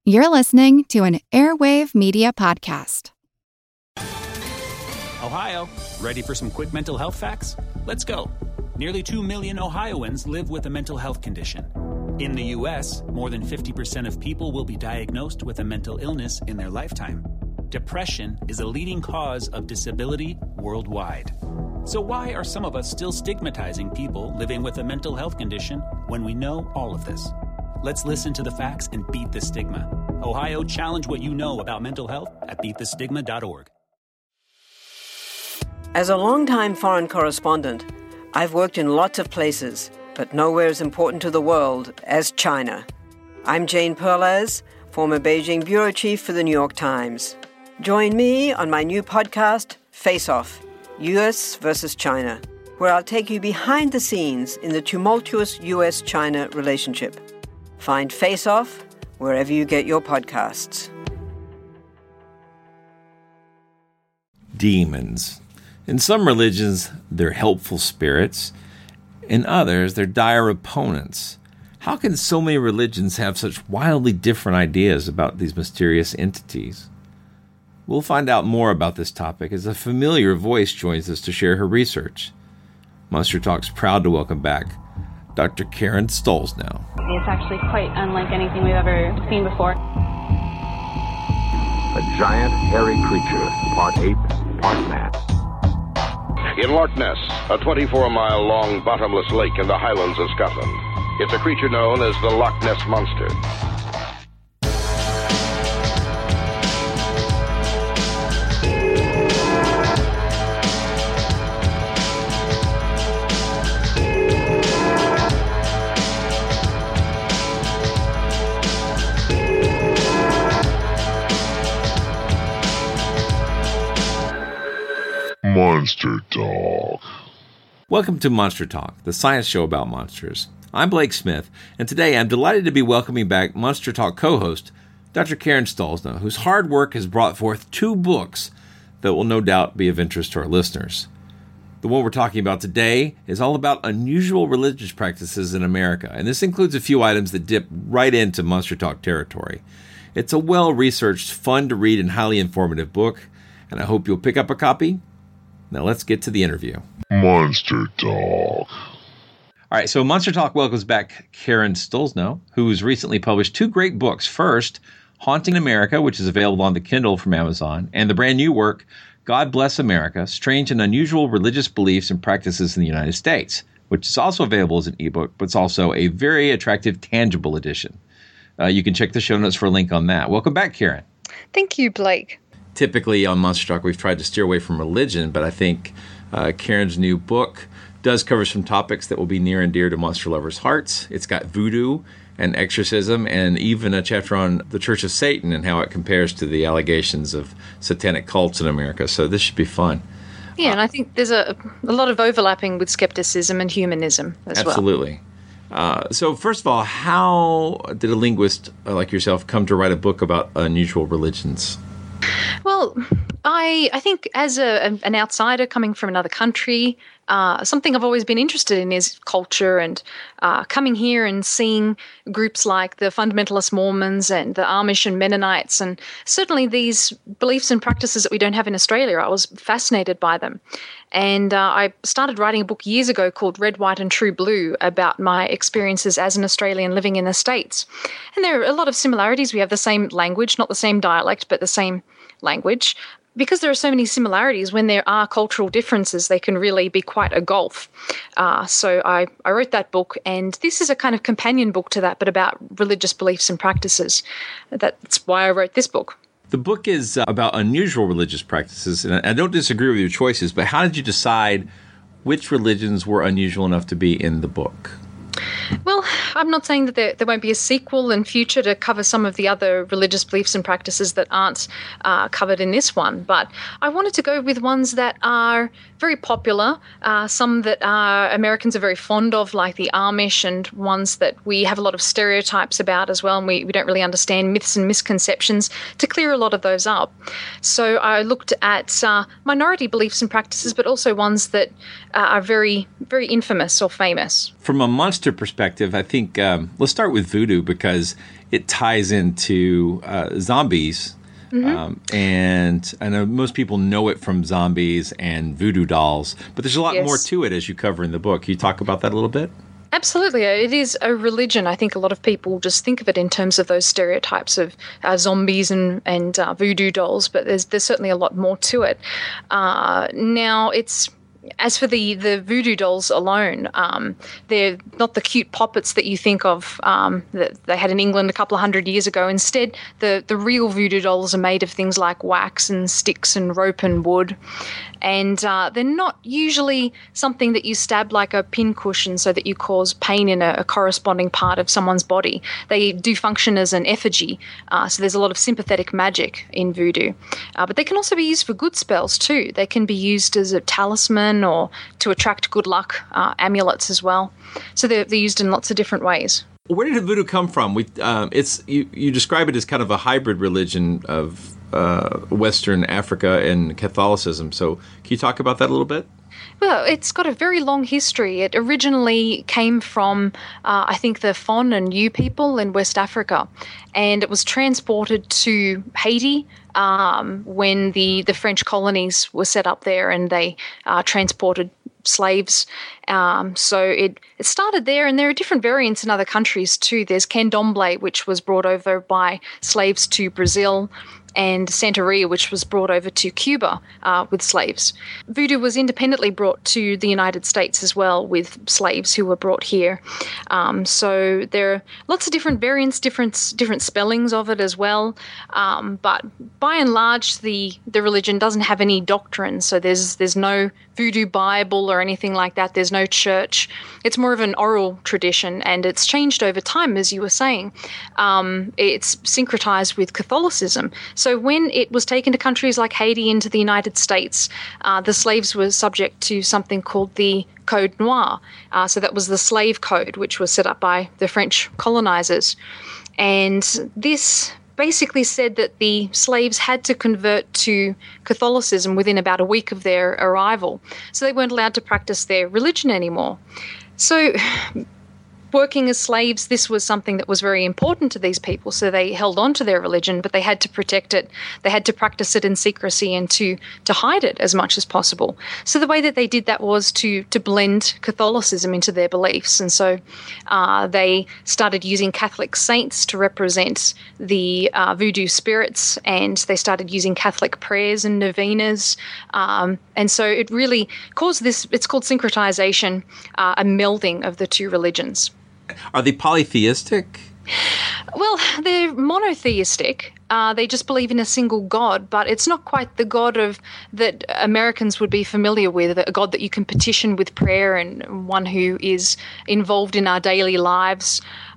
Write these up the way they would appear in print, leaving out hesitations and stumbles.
You're listening to an Airwave Media Podcast. Ohio, ready for some quick mental health facts? Let's go. Nearly 2 million Ohioans live with a mental health condition. In the U.S., more than 50% of people will be diagnosed with a mental illness in their lifetime. Depression is a leading cause of disability worldwide. So why are some of us still stigmatizing people living with a mental health condition when we know all of this? Let's listen to the facts and beat the stigma. Ohio, challenge what you know about mental health at beatthestigma.org. As a longtime foreign correspondent, I've worked in lots of places, but nowhere as important to the world as China. I'm Jane Perlez, former Beijing bureau chief for the New York Times. Join me on my new podcast, Face Off, U.S. versus China, where I'll take you behind the scenes in the tumultuous U.S.-China relationship. Find Face Off wherever you get your podcasts. Demons. In some religions, they're helpful spirits. In others, they're dire opponents. How can so many religions have such wildly different ideas about these mysterious entities? We'll find out more about this topic as a familiar voice joins us to share her research. Monster Talk's proud to welcome back Dr. Karen Stollznow. It's actually quite unlike anything we've ever seen before. A giant, hairy creature, part ape, part man. In Loch Ness, a 24-mile-long bottomless lake in the Highlands of Scotland. It's a creature known as the Loch Ness Monster. Monster Talk. Welcome to Monster Talk, the science show about monsters. I'm Blake Smith, and today I'm delighted to be welcoming back Monster Talk co-host, Dr. Karen Stollznow, whose hard work has brought forth 2 books that will no doubt be of interest to our listeners. The one we're talking about today is all about unusual religious practices in America, and this includes a few items that dip right into Monster Talk territory. It's a well-researched, fun-to-read, and highly informative book, and I hope you'll pick up a copy. Now let's get to the interview. Monster Talk. All right, so Monster Talk welcomes back Karen Stollznow, who's recently published 2 great books. First, Haunting America, which is available on the Kindle from Amazon, and the brand new work, God Bless America, Strange and Unusual Religious Beliefs and Practices in the United States, which is also available as an ebook, but it's also a very attractive, tangible edition. You can check the show notes for a link on that. Welcome back, Karen. Thank you, Blake. Typically on Monster Talk, we've tried to steer away from religion, but I think Karen's new book does cover some topics that will be near and dear to monster lovers' hearts. It's got voodoo and exorcism and even a chapter on the Church of Satan and how it compares to the allegations of satanic cults in America. So this should be fun. Yeah, and I think there's a lot of overlapping with skepticism and humanism as Absolutely. So first of all, how did a linguist like yourself come to write a book about unusual religions? Well, I think as an outsider coming from another country, something I've always been interested in is culture, and coming here and seeing groups like the Fundamentalist Mormons and the Amish and Mennonites, and certainly these beliefs and practices that we don't have in Australia. I was fascinated by them. And I started writing a book years ago called Red, White and True Blue about my experiences as an Australian living in the States. And there are a lot of similarities. We have the same language, not the same dialect, but the same language. Because there are so many similarities, when there are cultural differences, they can really be quite a gulf. So I wrote that book, and this is a kind of companion book to that, but about religious beliefs and practices. That's why I wrote this book. The book is about unusual religious practices, and I don't disagree with your choices, but how did you decide which religions were unusual enough to be in the book? Well, I'm not saying that there won't be a sequel in future to cover some of the other religious beliefs and practices that aren't covered in this one, but I wanted to go with ones that are very popular, some that Americans are very fond of, like the Amish, and ones that we have a lot of stereotypes about as well, and we don't really understand myths and misconceptions, to clear a lot of those up. So I looked at minority beliefs and practices, but also ones that are very, very infamous or famous. From a monster perspective, I think think let's start with voodoo because it ties into zombies. And I know most people know it from zombies and voodoo dolls, but there's a lot more to it as you cover in the book. Can you talk about that a little bit? Absolutely. It is a religion. I think a lot of people just think of it in terms of those stereotypes of zombies and voodoo dolls, but there's certainly a lot more to it. Now, as for the voodoo dolls alone, they're not the cute poppets that you think of that they had in England a couple of hundred years ago. Instead, the real voodoo dolls are made of things like wax and sticks and rope and wood. And they're not usually something that you stab like a pincushion so that you cause pain in a corresponding part of someone's body. They do function as an effigy, so there's a lot of sympathetic magic in voodoo. But they can also be used for good spells too. They can be used as a talisman or to attract good luck, amulets as well. So they're used in lots of different ways. Where did voodoo come from? You describe it as kind of a hybrid religion of Western Africa and Catholicism. So can you talk about that a little bit? Well, it's got a very long history. It originally came from, I think, the Fon and Yu people in West Africa, and it was transported to Haiti when the French colonies were set up there, and they transported slaves. So it started there, and there are different variants in other countries too. There's candomblé, which was brought over by slaves to Brazil, and Santeria, which was brought over to Cuba with slaves. Voodoo was independently brought to the United States as well with slaves who were brought here. So there are lots of different variants, different spellings of it as well. But by and large, the religion doesn't have any doctrine. So there's no voodoo Bible or anything like that. There's no church. It's more of an oral tradition, and it's changed over time, as you were saying. It's syncretized with Catholicism. So when it was taken to countries like Haiti into the United States, the slaves were subject to something called the Code Noir. So that was the slave code, which was set up by the French colonizers. And this basically said that the slaves had to convert to Catholicism within about a week of their arrival. So they weren't allowed to practice their religion anymore. So working as slaves, this was something that was very important to these people, so they held on to their religion, but they had to protect it. They had to practice it in secrecy and to hide it as much as possible. So the way that they did that was to blend Catholicism into their beliefs, and so they started using Catholic saints to represent the voodoo spirits, and they started using Catholic prayers and novenas, and so it really caused this, it's called syncretization, a melding of the two religions. Are they polytheistic? Well, they're monotheistic. They just believe in a single God, but it's not quite the God that Americans would be familiar with, a God that you can petition with prayer and one who is involved in our daily lives.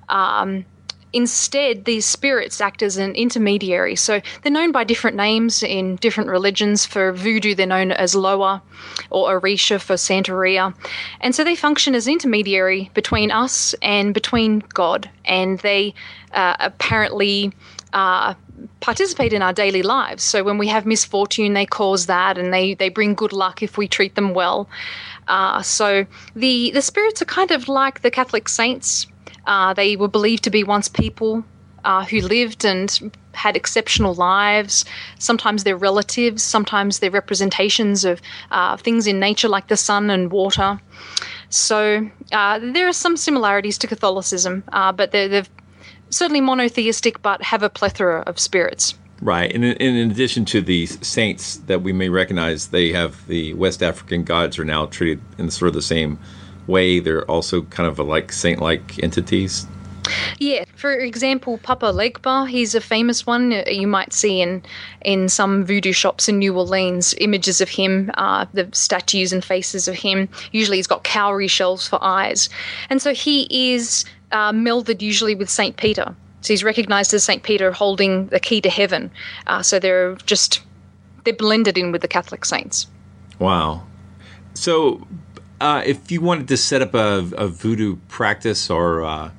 Instead, these spirits act as an intermediary. So they're known by different names in different religions. For voodoo, they're known as Loa, or Orisha for Santeria. And so they function as an intermediary between us and between God. And they apparently participate in our daily lives. So when we have misfortune, they cause that, and they bring good luck if we treat them well. So the spirits are kind of like the Catholic saints. They were believed to be once people who lived and had exceptional lives. Sometimes they're relatives, sometimes they're representations of things in nature like the sun and water. So there are some similarities to Catholicism, but they're certainly monotheistic but have a plethora of spirits. Right. And in addition to the saints that we may recognize, they have the West African gods are now treated in sort of the same way. They're also kind of like saint-like entities. Yeah, for example, Papa Legba, he's a famous one. You might see in some voodoo shops in New Orleans images of him, the statues and faces of him. Usually he's got cowrie shells for eyes. And so he is melded usually with St. Peter. So he's recognized as St. Peter holding the key to heaven. So they're blended in with the Catholic saints. Wow. So if you wanted to set up a voodoo practice or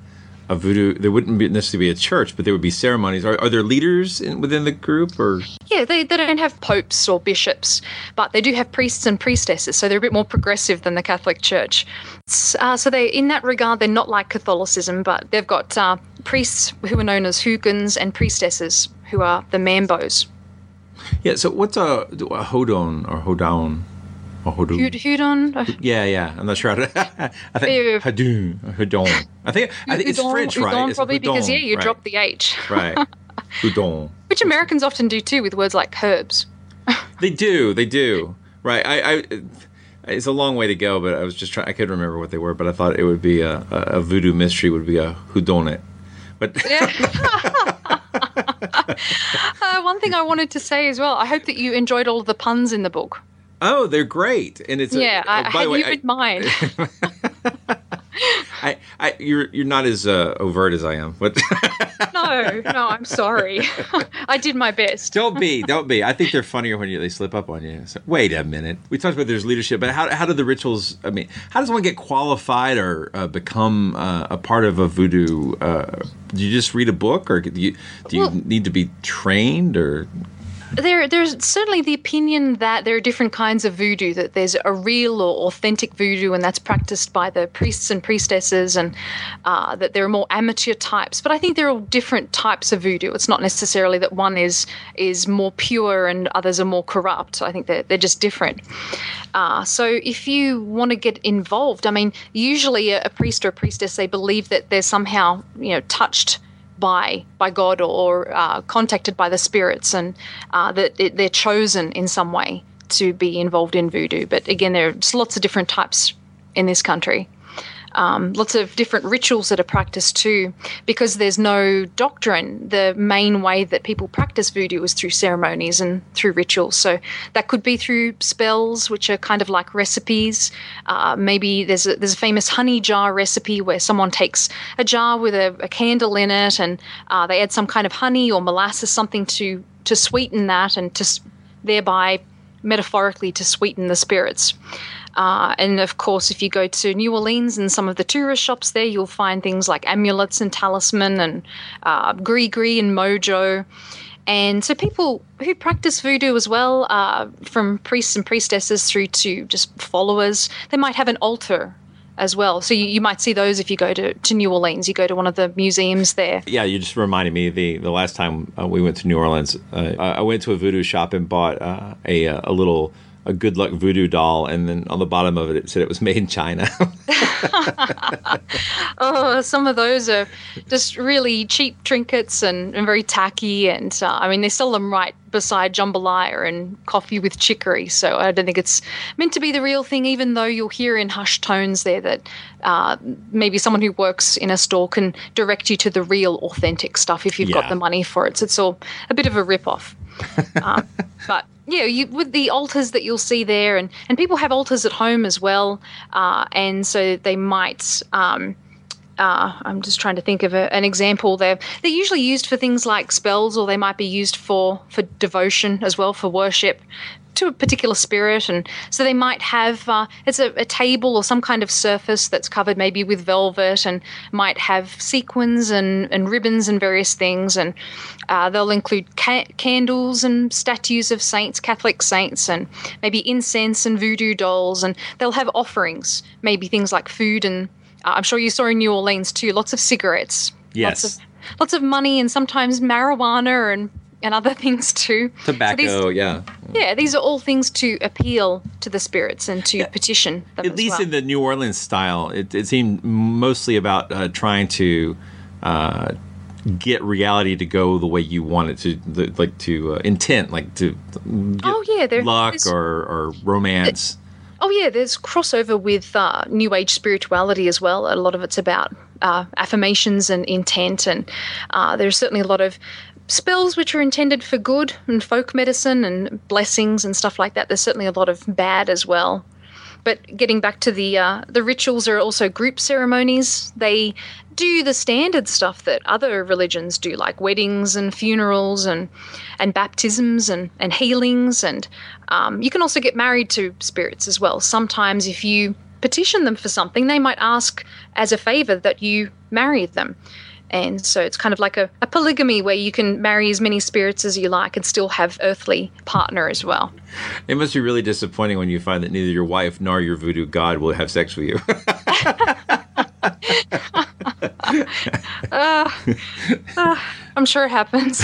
a voodoo, there wouldn't necessarily be a church, but there would be ceremonies. Are there leaders within the group, or? Yeah, they don't have popes or bishops, but they do have priests and priestesses, so they're a bit more progressive than the Catholic Church. So they, in that regard, they're not like Catholicism, but they've got priests who are known as hugans and priestesses who are the mambos. Yeah, so what's a hodon or hodown? Hudon? Yeah. I'm not sure how to. I think hodon. I think it's French, right? Udon, It's probably, because you right. drop the H. Right. Udon. Which Americans often do too with words like herbs. They do. Right. I it's a long way to go, but I was just trying. I couldn't remember what they were, but I thought it would be a voodoo mystery would be a whodunit. But one thing I wanted to say as well, I hope that you enjoyed all of the puns in the book. Oh, they're great, and it's I by had the way, you in mind. You're not as overt as I am, but No, I'm sorry. I did my best. Don't be. I think they're funnier when they slip up on you. So, wait a minute. We talked about there's leadership, but how do the rituals? I mean, how does one get qualified or become a part of a voodoo? Do you just read a book, or do you need to be trained, or? There's certainly the opinion that there are different kinds of voodoo, that there's a real or authentic voodoo, and that's practiced by the priests and priestesses, and that there are more amateur types. But I think there are different types of voodoo. It's not necessarily that one is more pure and others are more corrupt. I think they're just different. So if you want to get involved, I mean, usually a priest or a priestess, they believe that they're somehow, touched by God or contacted by the spirits, and that they're chosen in some way to be involved in voodoo. But again, there's lots of different types in this country. Lots of different rituals that are practiced too, because there's no doctrine. The main way that people practice voodoo is through ceremonies and through rituals. So that could be through spells, which are kind of like recipes. Maybe there's a famous honey jar recipe where someone takes a jar with a candle in it, and they add some kind of honey or molasses, something to sweeten that, and to thereby metaphorically to sweeten the spirits. And of course, if you go to New Orleans and some of the tourist shops there, you'll find things like amulets and talisman and gree-gree and mojo. And so people who practice voodoo as well, from priests and priestesses through to just followers, they might have an altar as well. So you might see those if you go to New Orleans. You go to one of the museums there. Yeah, you just reminded me the last time we went to New Orleans, I went to a voodoo shop and bought a good luck voodoo doll, and then on the bottom of it said it was made in China. Oh, some of those are just really cheap trinkets and very tacky, and they sell them right beside jambalaya and coffee with chicory, so I don't think it's meant to be the real thing, even though you'll hear in hushed tones there that maybe someone who works in a store can direct you to the real authentic stuff if you've got the money for it. So it's all a bit of a rip-off. But with the altars that you'll see there, and people have altars at home as well, and so they might. I'm just trying to think of an example. They're usually used for things like spells, or they might be used for devotion as well, for worship to a particular spirit. And so they might have it's a table or some kind of surface that's covered maybe with velvet, and might have sequins and ribbons and various things. And they'll include candles and statues of saints, Catholic saints, and maybe incense and voodoo dolls. And they'll have offerings, maybe things like food, and I'm sure you saw in New Orleans too, lots of cigarettes. Yes. Lots of money, and sometimes marijuana and other things too. Tobacco, Yeah, these are all things to appeal to the spirits and to petition them. At least in the New Orleans style, it seemed mostly about trying to get reality to go the way you want it to, intent, like to get luck or romance. There's crossover with New Age spirituality as well. A lot of it's about affirmations and intent, and there's certainly a lot of spells which are intended for good, and folk medicine and blessings and stuff like that. There's certainly a lot of bad as well. But getting back to the rituals, are also group ceremonies. They do the standard stuff that other religions do, like weddings and funerals and baptisms and healings. And you can also get married to spirits as well. Sometimes if you petition them for something, they might ask as a favor that you marry them. And so it's kind of like a polygamy where you can marry as many spirits as you like and still have earthly partner as well. It must be really disappointing when you find that neither your wife nor your voodoo god will have sex with you. I'm sure it happens.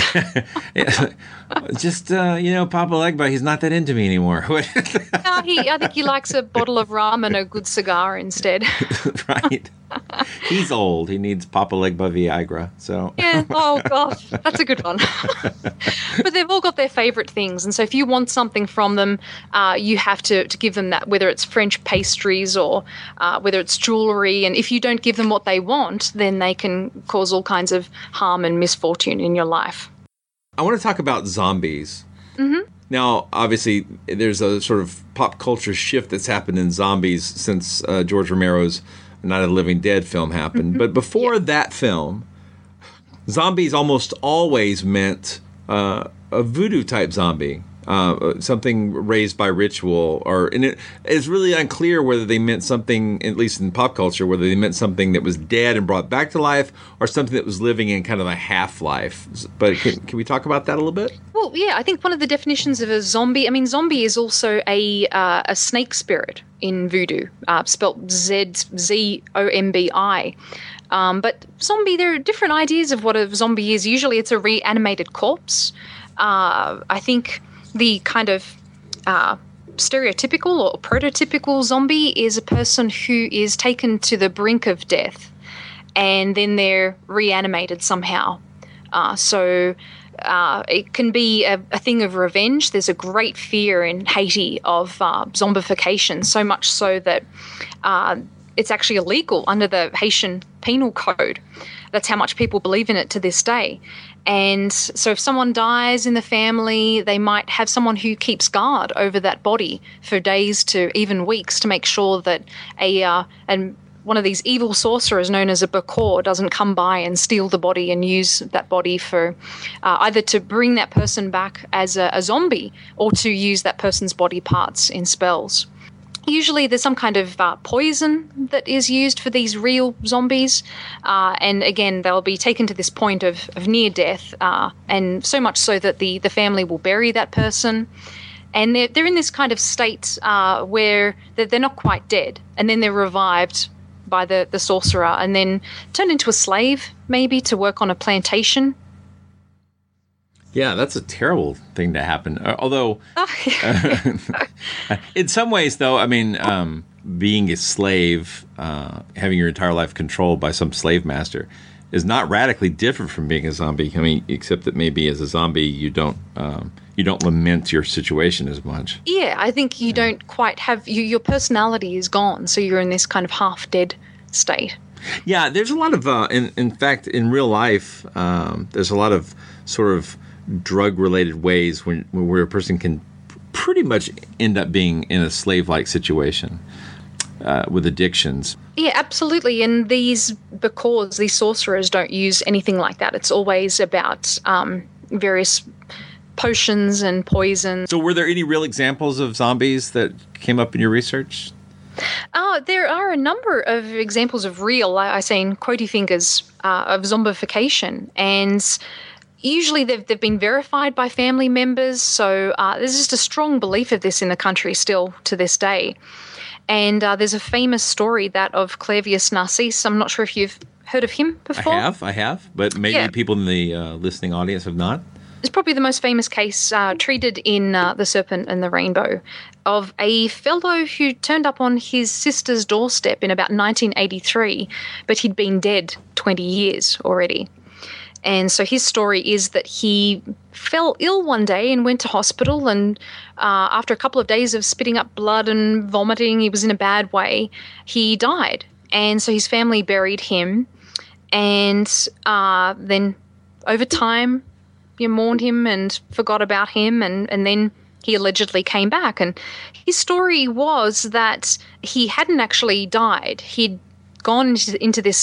Just, Papa Legba, he's not that into me anymore. I think he likes a bottle of rum and a good cigar instead. Right. He's old. He needs Papa Legba Viagra. So yeah. Oh gosh, that's a good one. But they've all got their favorite things, and so if you want something from them, you have to give them that. Whether it's French pastries or whether it's jewelry, and if you don't give them what they want, then they can cause all kinds of harm and misfortune in your life. I want to talk about zombies. Mm-hmm. Now, obviously, there's a sort of pop culture shift that's happened in zombies since George Romero's Night of the Living Dead film happened. Mm-hmm. But before that film, zombies almost always meant a voodoo-type zombie, something raised by ritual. And it's really unclear whether they meant something, at least in pop culture, whether they meant something that was dead and brought back to life or something that was living in kind of a half-life. But can we talk about that a little bit? Well, yeah, I think one of the definitions of a zombie, zombie is also a snake spirit in voodoo, spelt Z-O-M-B-I. But zombie, there are different ideas of what a zombie is. Usually it's a reanimated corpse. I think the kind of stereotypical or prototypical zombie is a person who is taken to the brink of death and then they're reanimated somehow. So it can be a thing of revenge. There's a great fear in Haiti of zombification, so much so that it's actually illegal under the Haitian penal code. That's how much people believe in it to this day. And so if someone dies in the family, they might have someone who keeps guard over that body for days to even weeks to make sure that and one of these evil sorcerers known as a Bakor doesn't come by and steal the body and use that body for either to bring that person back as a zombie or to use that person's body parts in spells. Usually there's some kind of poison that is used for these real zombies. And again, they'll be taken to this point of near death, and so much so that the family will bury that person. And they're in this kind of state where they're not quite dead. And then they're revived by the sorcerer and then turned into a slave, maybe, to work on a plantation. Yeah, that's a terrible thing to happen. Although, in some ways, though, being a slave, having your entire life controlled by some slave master, is not radically different from being a zombie. Except that maybe as a zombie, you don't lament your situation as much. Yeah, I think you don't quite have your personality is gone, so you're in this kind of half dead state. Yeah, there's a lot of, in fact, in real life, there's a lot of sort of drug-related ways where a person can pretty much end up being in a slave-like situation with addictions. Yeah, absolutely. And these Bakors, these sorcerers, don't use anything like that. It's always about various potions and poisons. So were there any real examples of zombies that came up in your research? There are a number of examples of real, I say in quotey fingers, of zombification. And usually they've been verified by family members, so there's just a strong belief of this in the country still to this day. And there's a famous story, that of Clairvius Narcisse. I'm not sure if you've heard of him before. I have, but maybe people in the listening audience have not. It's probably the most famous case treated in The Serpent and the Rainbow, of a fellow who turned up on his sister's doorstep in about 1983, but he'd been dead 20 years already. And so his story is that he fell ill one day and went to hospital, and after a couple of days of spitting up blood and vomiting, he was in a bad way, he died. And so his family buried him, and then over time, you mourned him and forgot about him, and then he allegedly came back. And his story was that he hadn't actually died. He'd gone into this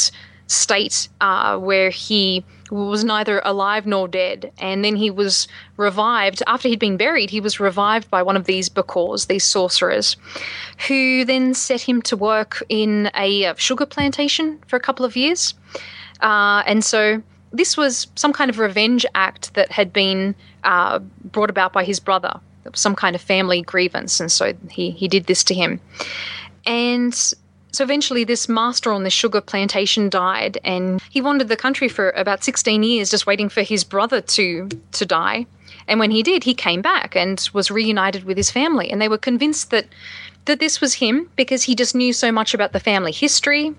state where he was neither alive nor dead. And then he was revived. After he'd been buried, he was revived by one of these Bokors, these sorcerers, who then set him to work in a sugar plantation for a couple of years. And so this was some kind of revenge act that had been brought about by his brother. It was some kind of family grievance, and so he did this to him. And so eventually this master on the sugar plantation died, and he wandered the country for about 16 years just waiting for his brother to die. And when he did, he came back and was reunited with his family. And they were convinced that this was him because he just knew so much about the family history.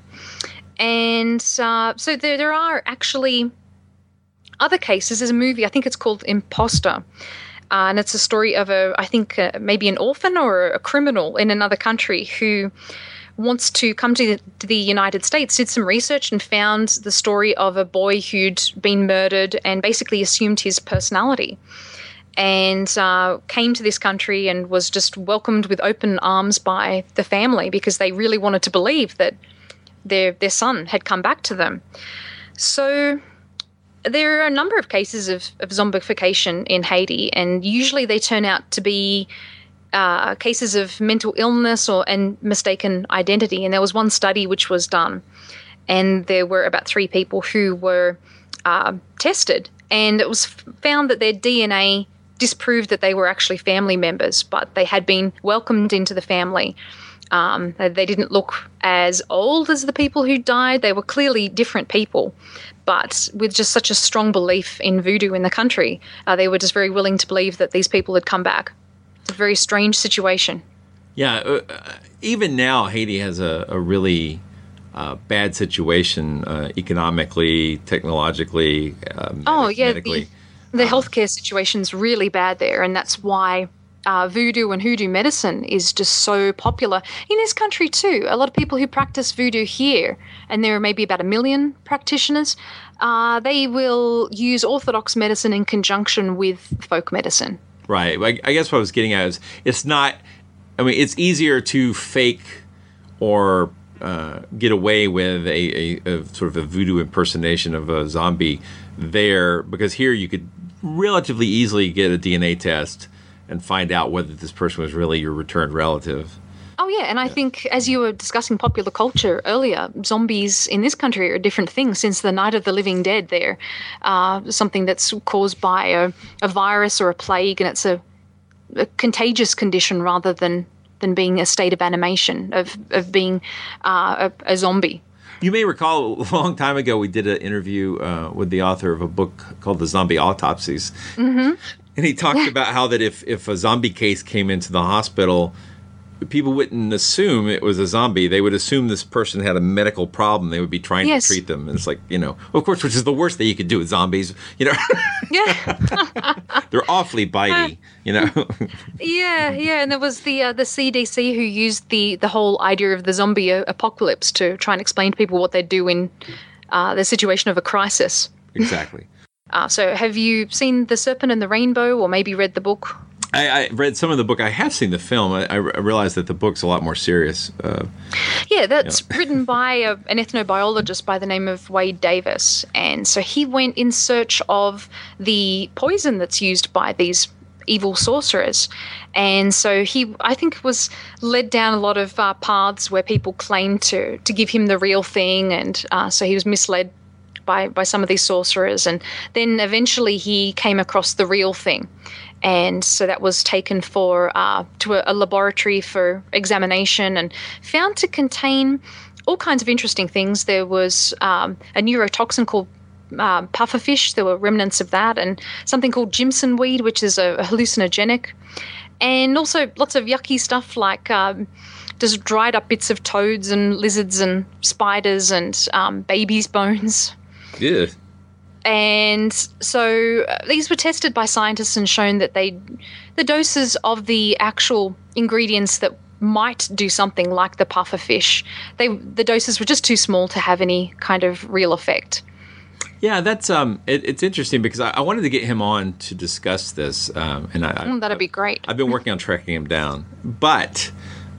And so there are actually other cases. There's a movie, I think it's called Imposter. And it's a story of maybe an orphan or a criminal in another country who wants to come to the United States, did some research and found the story of a boy who'd been murdered and basically assumed his personality, and came to this country and was just welcomed with open arms by the family because they really wanted to believe that their son had come back to them. So there are a number of cases of zombification in Haiti, and usually they turn out to be cases of mental illness and mistaken identity. And there was one study which was done, and there were about 3 people who were tested, and it was found that their DNA disproved that they were actually family members, but they had been welcomed into the family. They didn't look as old as the people who died. They were clearly different people, but with just such a strong belief in voodoo in the country, they were just very willing to believe that these people had come back. It's a very strange situation. Yeah, even now, Haiti has a really bad situation economically, technologically, medically. The healthcare situation's really bad there, and that's why voodoo and hoodoo medicine is just so popular in this country too. A lot of people who practice voodoo here, and there are maybe about 1 million practitioners, they will use orthodox medicine in conjunction with folk medicine. Right. I guess what I was getting at is it's easier to fake or get away with a sort of a voodoo impersonation of a zombie there, because here you could relatively easily get a DNA test and find out whether this person was really your returned relative. Oh, yeah, and I think as you were discussing popular culture earlier, zombies in this country are a different thing. Since the Night of the Living Dead, they're something that's caused by a virus or a plague, and it's a contagious condition rather than being a state of animation, of being a zombie. You may recall a long time ago we did an interview with the author of a book called The Zombie Autopsies. Mm-hmm. And he talked about how that if a zombie case came into the hospital, people wouldn't assume it was a zombie. They would assume this person had a medical problem. They would be trying to treat them. And it's like, of course, which is the worst thing you could do with zombies, Yeah. They're awfully bitey, Yeah. And there was the CDC who used the whole idea of the zombie apocalypse to try and explain to people what they'd do in the situation of a crisis. Exactly. So have you seen The Serpent and the Rainbow, or maybe read the book? I read some of the book. I have seen the film. I realized that the book's a lot more serious. That's written by an ethnobiologist by the name of Wade Davis. And so he went in search of the poison that's used by these evil sorcerers. And so he, I think, was led down a lot of paths where people claimed to give him the real thing. And so he was misled by some of these sorcerers. And then eventually he came across the real thing. And so that was taken to a laboratory for examination and found to contain all kinds of interesting things. There was a neurotoxin called pufferfish. There were remnants of that, and something called Jimson weed, which is a hallucinogenic. And also lots of yucky stuff like just dried up bits of toads and lizards and spiders and babies' bones. Yeah. And so these were tested by scientists and shown that the doses of the actual ingredients that might do something like the pufferfish, the doses were just too small to have any kind of real effect. Yeah, that's it's interesting because I wanted to get him on to discuss this, and that'd be great. I've been working on tracking him down, but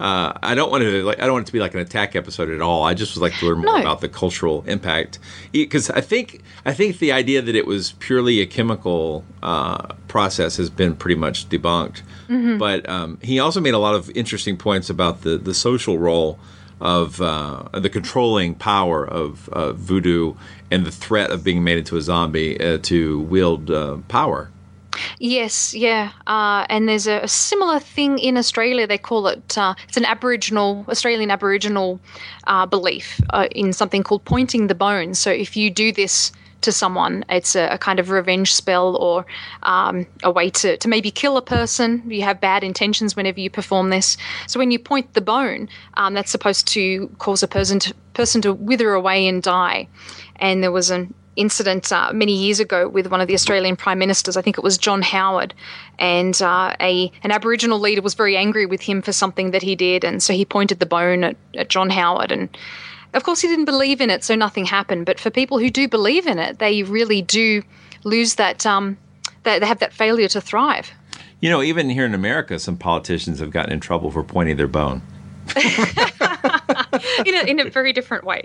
I don't want it to be like an attack episode at all. I just would like to learn more about the cultural impact, because I think the idea that it was purely a chemical process has been pretty much debunked. Mm-hmm. But he also made a lot of interesting points about the social role of the controlling power of voodoo and the threat of being made into a zombie to wield power. Yes, yeah. And there's a similar thing in Australia. They call it, it's an Australian Aboriginal belief in something called pointing the bone. So if you do this to someone, it's a kind of revenge spell or a way to maybe kill a person. You have bad intentions whenever you perform this. So when you point the bone, that's supposed to cause a person to wither away and die. And there was an incident many years ago with one of the Australian Prime Ministers. I think it was John Howard, and an Aboriginal leader was very angry with him for something that he did, and so he pointed the bone at John Howard, and of course he didn't believe in it, so nothing happened. But for people who do believe in it, they really do lose that, they have that failure to thrive. You know, even here in America, some politicians have gotten in trouble for pointing their bone. in a very different way.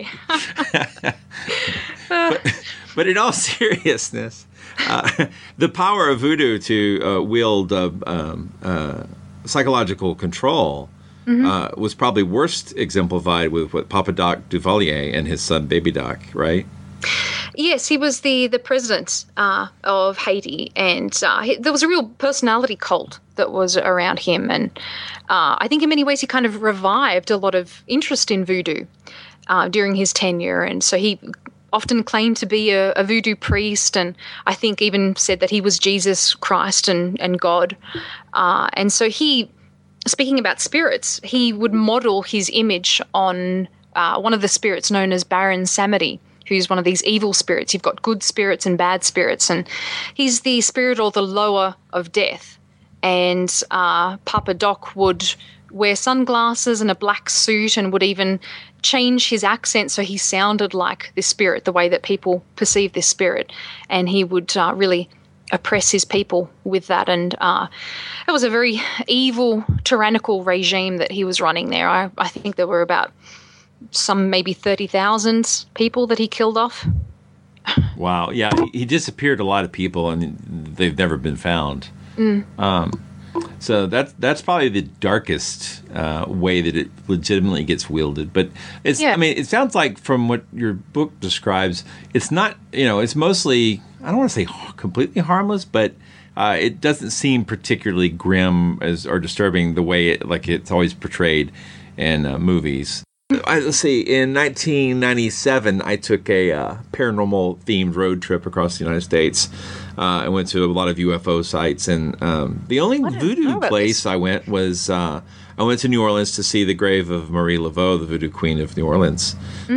But in all seriousness, the power of voodoo to wield psychological control was probably worst exemplified with what Papa Doc Duvalier and his son Baby Doc, right? Yes, he was the president of Haiti, and there was a real personality cult that was around him, and I think in many ways he kind of revived a lot of interest in voodoo during his tenure, and so he often claimed to be a voodoo priest, and I think even said that he was Jesus Christ and God. And so he, speaking about spirits, he would model his image on one of the spirits known as Baron Samedi, who's one of these evil spirits. You've got good spirits and bad spirits, and he's the spirit or the lower of death. And Papa Doc would wear sunglasses and a black suit and would even change his accent so he sounded like this spirit, the way that people perceive this spirit. And he would really oppress his people with that. And it was a very evil, tyrannical regime that he was running there. I think there were about maybe 30,000 people that he killed off. Wow. Yeah, he disappeared a lot of people, and they've never been found. So that's probably the darkest way that it legitimately gets wielded. But it's, I mean, it sounds like from what your book describes, it's not, it's mostly, I don't want to say completely harmless, but it doesn't seem particularly grim or disturbing the way it's always portrayed in movies. Let's see, in 1997, I took a paranormal-themed road trip across the United States. I went to a lot of UFO sites, and the only voodoo place I went was I went to New Orleans to see the grave of Marie Laveau, the voodoo queen of New Orleans.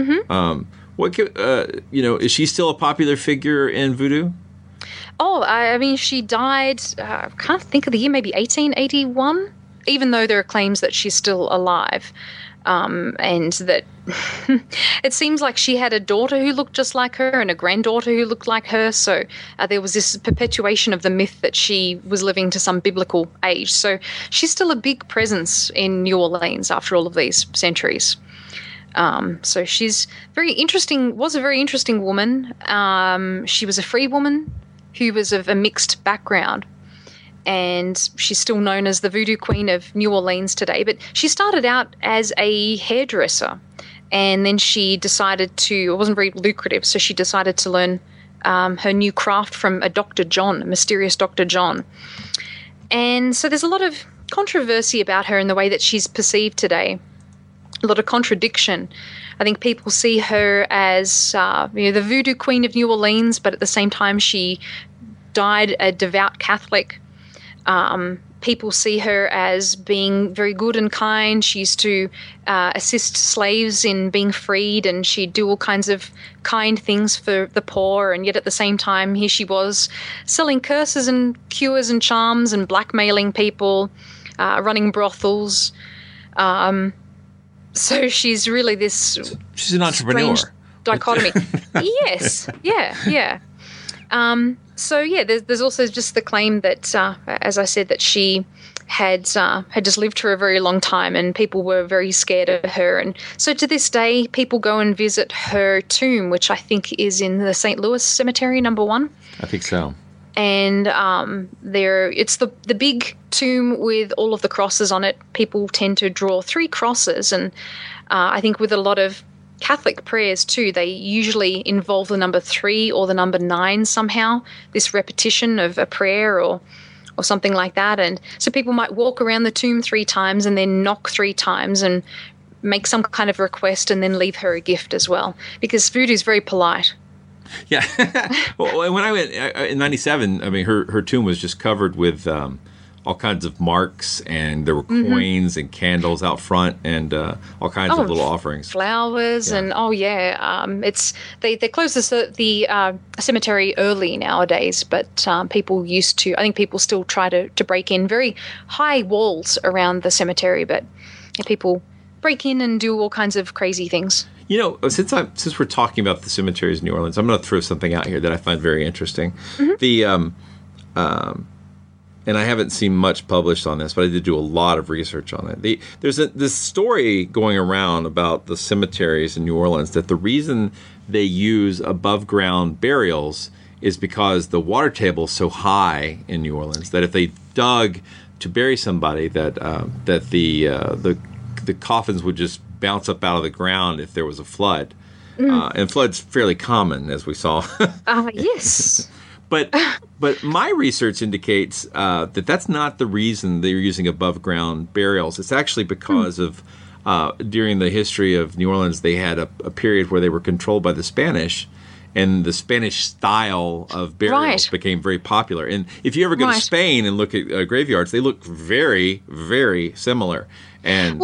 Mm-hmm. Is she still a popular figure in voodoo? Oh, I mean, she died, I can't think of the year, maybe 1881, even though there are claims that she's still alive. And that it seems like she had a daughter who looked just like her and a granddaughter who looked like her. So there was this perpetuation of the myth that she was living to some biblical age. So she's still a big presence in New Orleans after all of these centuries. So she's was a very interesting woman. She was a free woman who was of a mixed background. And she's still known as the Voodoo Queen of New Orleans today. But she started out as a hairdresser, and then she decided it wasn't very lucrative, so she decided to learn her new craft from a Dr. John, a mysterious Dr. John. And so there's a lot of controversy about her in the way that she's perceived today, a lot of contradiction. I think people see her as the Voodoo Queen of New Orleans, but at the same time she died a devout Catholic. People see her as being very good and kind. She used to assist slaves in being freed, and she'd do all kinds of kind things for the poor. And yet at the same time, here she was selling curses and cures and charms and blackmailing people, running brothels. So she's really this... She's an entrepreneur. Dichotomy. Yes. Yeah. So, there's also just the claim that, as I said, that she had just lived for a very long time, and people were very scared of her. And so to this day, people go and visit her tomb, which I think is in the St. Louis Cemetery, number 1. I think so. And it's the big tomb with all of the crosses on it. People tend to draw 3 crosses, and I think with a lot of Catholic prayers too, they usually involve the number 3 or the number 9 somehow, this repetition of a prayer or something like that. And so people might walk around the tomb 3 times and then knock 3 times and make some kind of request and then leave her a gift as well, because voodoo is very polite. Yeah. Well, when I went in 97, I mean, her tomb was just covered with all kinds of marks, and there were coins and candles out front, and all kinds of little offerings, flowers, and it's they close the cemetery early nowadays, but people used to. I think people still try to break in. Very high walls around the cemetery, but people break in and do all kinds of crazy things. You know, since we're talking about the cemeteries in New Orleans, I'm going to throw something out here that I find very interesting. The and I haven't seen much published on this, but I did do a lot of research on it. There's this story going around about the cemeteries in New Orleans that the reason they use above ground burials is because the water table is so high in New Orleans that if they dug to bury somebody, that the coffins would just bounce up out of the ground if there was a flood. And flood's fairly common, as we saw. Yes. But my research indicates that that's not the reason they're using above ground burials. It's actually because of during the history of New Orleans, they had a period where they were controlled by the Spanish, and the Spanish style of burials became very popular. And if you ever go to Spain and look at graveyards, they look very, very similar. And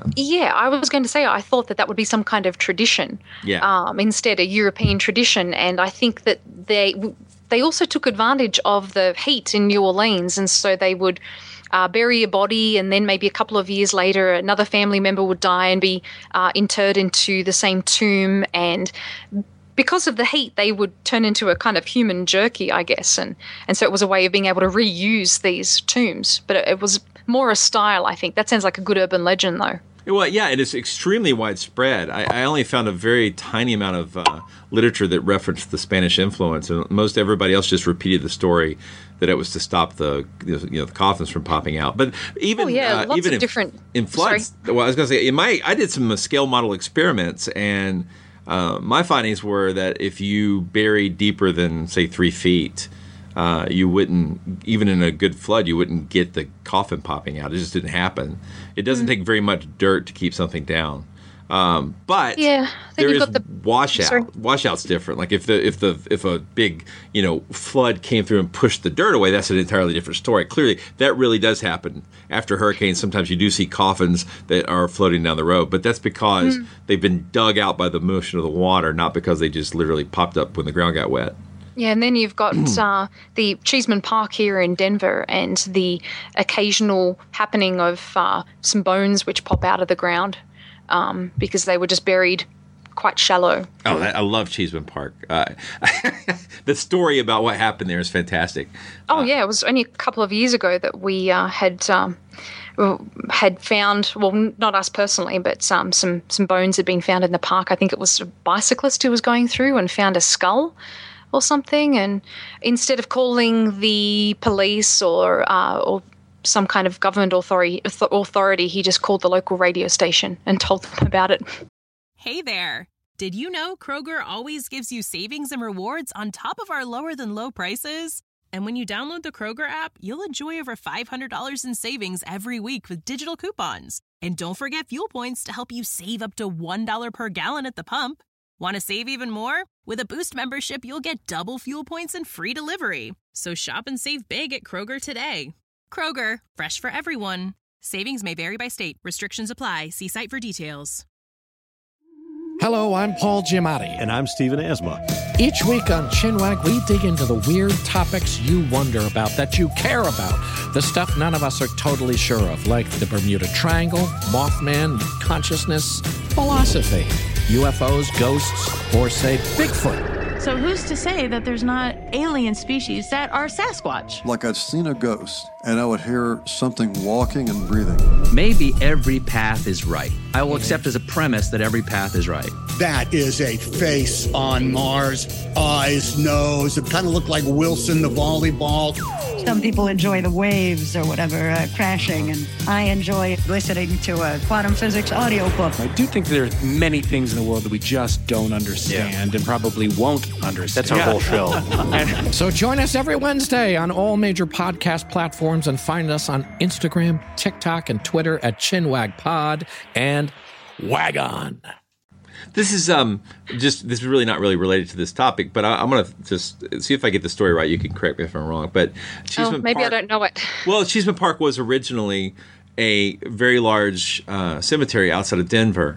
I was going to say I thought that would be some kind of tradition. Instead, a European tradition, and I think that they also took advantage of the heat in New Orleans, and so they would bury a body, and then maybe a couple of years later, another family member would die and be interred into the same tomb. And because of the heat, they would turn into a kind of human jerky, I guess. And so it was a way of being able to reuse these tombs. But it was more a style, I think. That sounds like a good urban legend, though. Well, yeah, it is extremely widespread. I only found a very tiny amount of literature that referenced the Spanish influence, and most everybody else just repeated the story that it was to stop the coffins from popping out. But even lots of different in floods. Sorry. Well, I was going to say I did some scale model experiments, and my findings were that if you bury deeper than say 3 feet, you wouldn't, even in a good flood, you wouldn't get the coffin popping out. It just didn't happen. It doesn't take very much dirt to keep something down. But there is washout. Sorry. Washout's different. Like if a big flood came through and pushed the dirt away, that's an entirely different story. Clearly, that really does happen after hurricanes. Sometimes you do see coffins that are floating down the road, but that's because they've been dug out by the motion of the water, not because they just literally popped up when the ground got wet. Yeah, and then you've got the Cheeseman Park here in Denver, and the occasional happening of some bones which pop out of the ground because they were just buried quite shallow. Oh, I love Cheeseman Park. The story about what happened there is fantastic. It was only a couple of years ago that we had found, well, not us personally, but some bones had been found in the park. I think it was a bicyclist who was going through and found a skull or something, and instead of calling the police or some kind of government authority, he just called the local radio station and told them about it. Hey there! Did you know Kroger always gives you savings and rewards on top of our lower-than-low prices? And when you download the Kroger app, you'll enjoy over $500 in savings every week with digital coupons. And don't forget fuel points to help you save up to $1 per gallon at the pump. Want to save even more? With a Boost membership, you'll get double fuel points and free delivery. So shop and save big at Kroger today. Kroger, fresh for everyone. Savings may vary by state. Restrictions apply. See site for details. Hello, I'm Paul Giamatti. And I'm Stephen Asma. Each week on Chinwag, we dig into the weird topics you wonder about, that you care about. The stuff none of us are totally sure of, like the Bermuda Triangle, Mothman, consciousness, philosophy, UFOs, ghosts, or, say, Bigfoot. So who's to say that there's not alien species that are Sasquatch? Like I'd seen a ghost, and I would hear something walking and breathing. Maybe every path is right. I will accept as a premise that every path is right. That is a face on Mars. Eyes, nose. It kind of looked like Wilson the volleyball. Some people enjoy the waves or whatever crashing, and I enjoy listening to a quantum physics audiobook. I do think there are many things in the world that we just don't understand and probably won't understand. That's our whole show. So join us every Wednesday on all major podcast platforms and find us on Instagram, TikTok, and Twitter at ChinwagPod and Wagon. This is this is really not really related to this topic, but I'm going to just see if I get the story right. You can correct me if I'm wrong. But maybe I don't know it. Well, Cheeseman Park was originally a very large cemetery outside of Denver,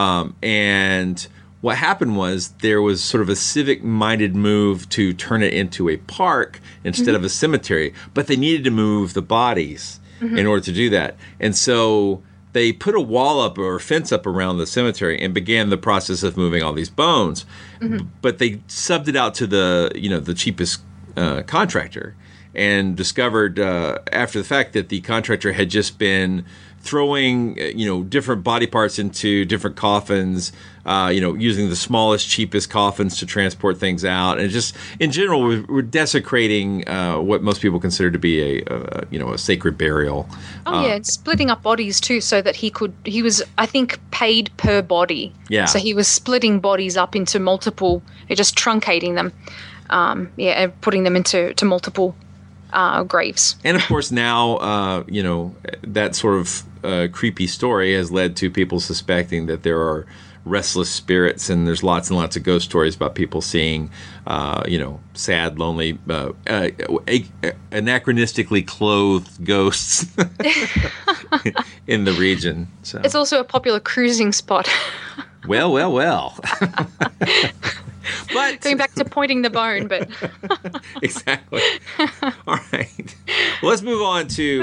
and what happened was there was sort of a civic-minded move to turn it into a park instead of a cemetery, but they needed to move the bodies in order to do that, and so they put a wall up or a fence up around the cemetery and began the process of moving all these bones. But they subbed it out to the cheapest contractor, and discovered after the fact that the contractor had just been throwing different body parts into different coffins, using the smallest, cheapest coffins to transport things out, and just in general we're desecrating what most people consider to be a sacred burial. Splitting up bodies too, so that he was, I think, paid per body. Yeah. So he was splitting bodies up into multiple, just truncating them, and putting them into multiple graves. And of course now, that sort of creepy story has led to people suspecting that there are restless spirits, and there's lots and lots of ghost stories about people seeing, sad, lonely, anachronistically clothed ghosts in the region. So it's also a popular cruising spot. Well. But going back to pointing the bone, but exactly. All right. Well, let's move on to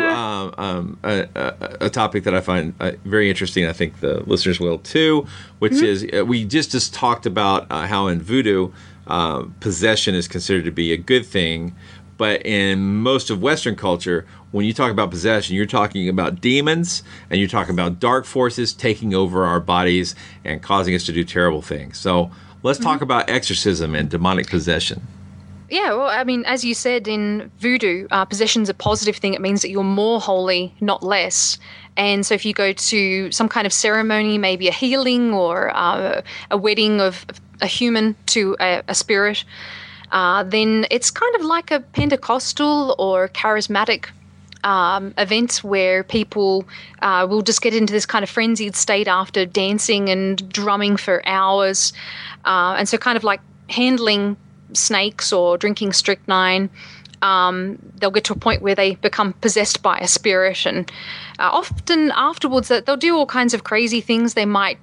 a topic that I find very interesting. I think the listeners will too, which is we just talked about how in voodoo possession is considered to be a good thing, but in most of Western culture, when you talk about possession, you're talking about demons, and you're talking about dark forces taking over our bodies and causing us to do terrible things. So let's talk about exorcism and demonic possession. Yeah, well, I mean, as you said, in voodoo, possession's a positive thing. It means that you're more holy, not less. And so if you go to some kind of ceremony, maybe a healing or a wedding of a human to a spirit, then it's kind of like a Pentecostal or charismatic event where people will just get into this kind of frenzied state after dancing and drumming for hours. And so kind of like handling snakes or drinking strychnine, they'll get to a point where they become possessed by a spirit. And often afterwards, they'll do all kinds of crazy things. They might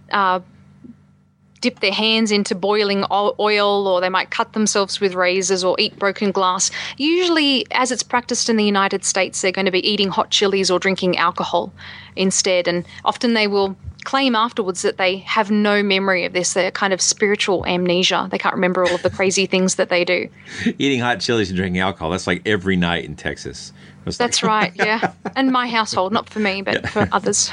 dip their hands into boiling oil, or they might cut themselves with razors or eat broken glass. Usually, as it's practiced in the United States, they're going to be eating hot chilies or drinking alcohol instead. And often they will claim afterwards that they have no memory of this. They're kind of spiritual amnesia. They can't remember all of the crazy things that they do. Eating hot chilies and drinking alcohol, that's like every night in Texas. That's right, yeah. And my household, not for me, but for others.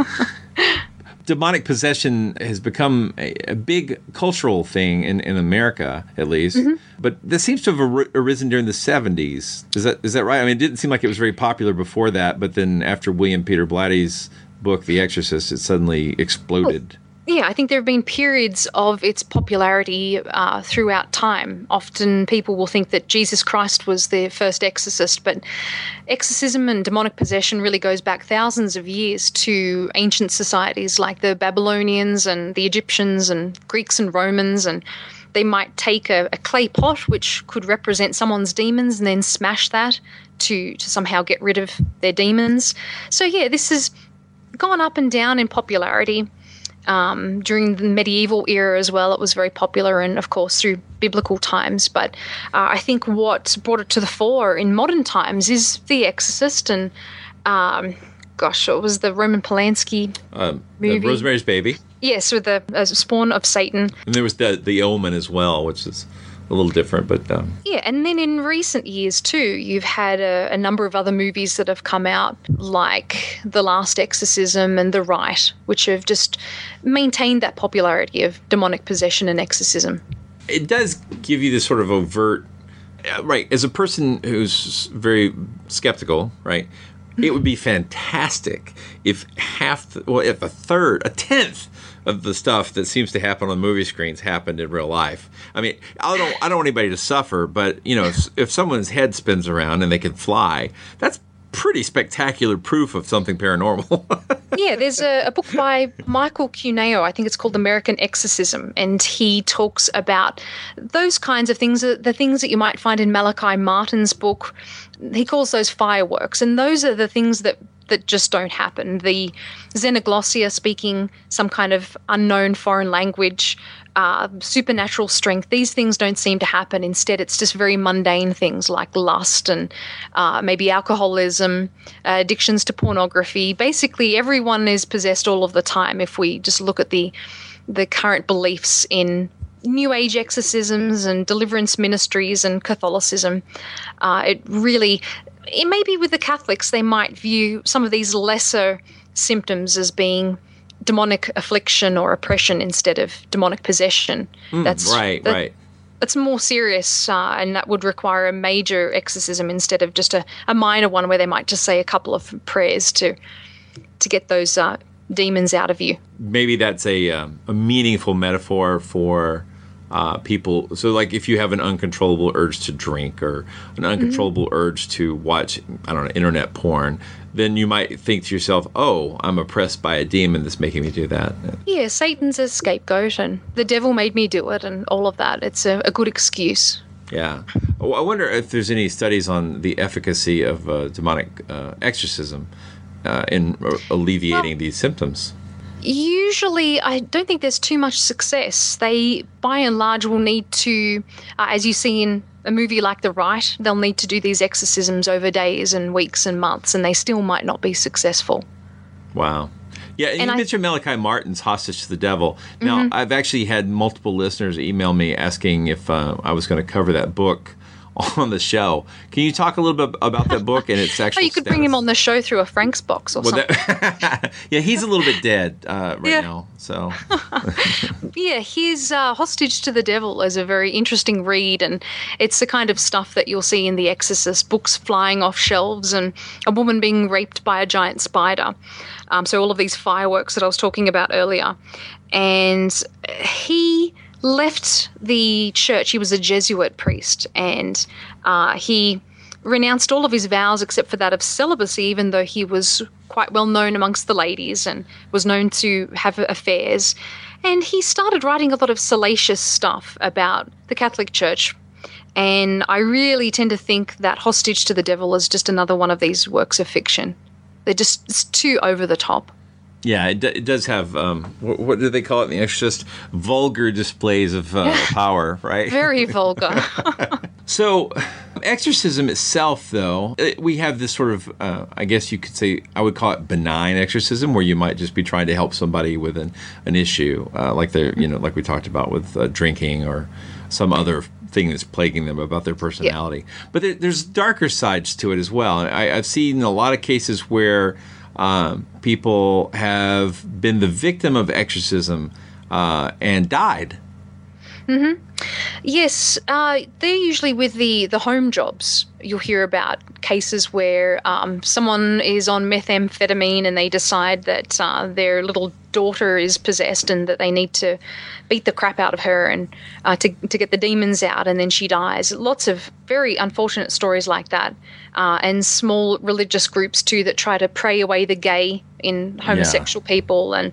Demonic possession has become a big cultural thing in America, at least. But this seems to have arisen during the 70s. Is that right? I mean, it didn't seem like it was very popular before that, but then after William Peter Blatty's book, The Exorcist, it suddenly exploded. Yeah, I think there have been periods of its popularity throughout time. Often people will think that Jesus Christ was the first exorcist, but exorcism and demonic possession really goes back thousands of years to ancient societies like the Babylonians and the Egyptians and Greeks and Romans, and they might take a clay pot, which could represent someone's demons, and then smash that to somehow get rid of their demons. So yeah, this has gone up and down in popularity. During the medieval era as well, it was very popular, and of course through biblical times. But I think what brought it to the fore in modern times is The Exorcist, and it was the Roman Polanski movie, Rosemary's Baby. Yes, with the Spawn of Satan. And there was the Omen as well, which is a little different, but yeah. And then in recent years too, you've had a number of other movies that have come out, like The Last Exorcism and The Rite, which have just maintained that popularity of demonic possession and exorcism. It does give you this sort of overt, right? As a person who's very skeptical, right? It would be fantastic if if a tenth of the stuff that seems to happen on movie screens happened in real life. I mean, I don't want anybody to suffer, but if someone's head spins around and they can fly, that's pretty spectacular proof of something paranormal. Yeah, there's a book by Michael Cuneo, I think it's called American Exorcism, and he talks about those kinds of things, the things that you might find in Malachi Martin's book. He calls those fireworks, and those are the things that just don't happen. The xenoglossia, speaking some kind of unknown foreign language, supernatural strength, these things don't seem to happen. Instead, it's just very mundane things like lust and maybe alcoholism, addictions to pornography. Basically, everyone is possessed all of the time if we just look at the current beliefs in New Age exorcisms and deliverance ministries and Catholicism. It may be with the Catholics, they might view some of these lesser symptoms as being demonic affliction or oppression instead of demonic possession. Right. That's more serious, and that would require a major exorcism instead of just a minor one where they might just say a couple of prayers to get those demons out of you. Maybe that's a meaningful metaphor for people. So like if you have an uncontrollable urge to drink or an uncontrollable urge to watch, internet porn, then you might think to yourself, oh, I'm oppressed by a demon that's making me do that. Yeah, Satan's a scapegoat and the devil made me do it and all of that. It's a good excuse. Yeah. Well, I wonder if there's any studies on the efficacy of demonic exorcism in alleviating these symptoms. Usually, I don't think there's too much success. They, by and large, will need to, as you see in a movie like The Rite, they'll need to do these exorcisms over days and weeks and months, and they still might not be successful. Wow. Yeah, and you mentioned Malachi Martin's Hostage to the Devil. Now, I've actually had multiple listeners email me asking if I was going to cover that book on the show. Can you talk a little bit about that book and its actual you could bring him on the show through a Frank's box or something. Yeah, he's a little bit dead now. So yeah, his Hostage to the Devil is a very interesting read, and it's the kind of stuff that you'll see in The Exorcist, books flying off shelves and a woman being raped by a giant spider. So all of these fireworks that I was talking about earlier. And he left the church. He was a Jesuit priest, and he renounced all of his vows except for that of celibacy, even though he was quite well known amongst the ladies and was known to have affairs. And he started writing a lot of salacious stuff about the Catholic Church. And I really tend to think that Hostage to the Devil is just another one of these works of fiction. It's too over the top. Yeah, it does have, what do they call it in The Exorcist? Vulgar displays of power, right? Very vulgar. So, exorcism itself, though, we have this sort of, I guess you could say, I would call it benign exorcism, where you might just be trying to help somebody with an issue, like like we talked about with drinking or some other thing that's plaguing them about their personality. Yeah. But there's darker sides to it as well. I've seen a lot of cases where people have been the victim of exorcism and died. Mm-hmm. Yes, they're usually with the home jobs. You'll hear about cases where someone is on methamphetamine and they decide that their little daughter is possessed and that they need to beat the crap out of her and to get the demons out, and then she dies. Lots of very unfortunate stories like that, and small religious groups too that try to pray away the gay in homosexual people, and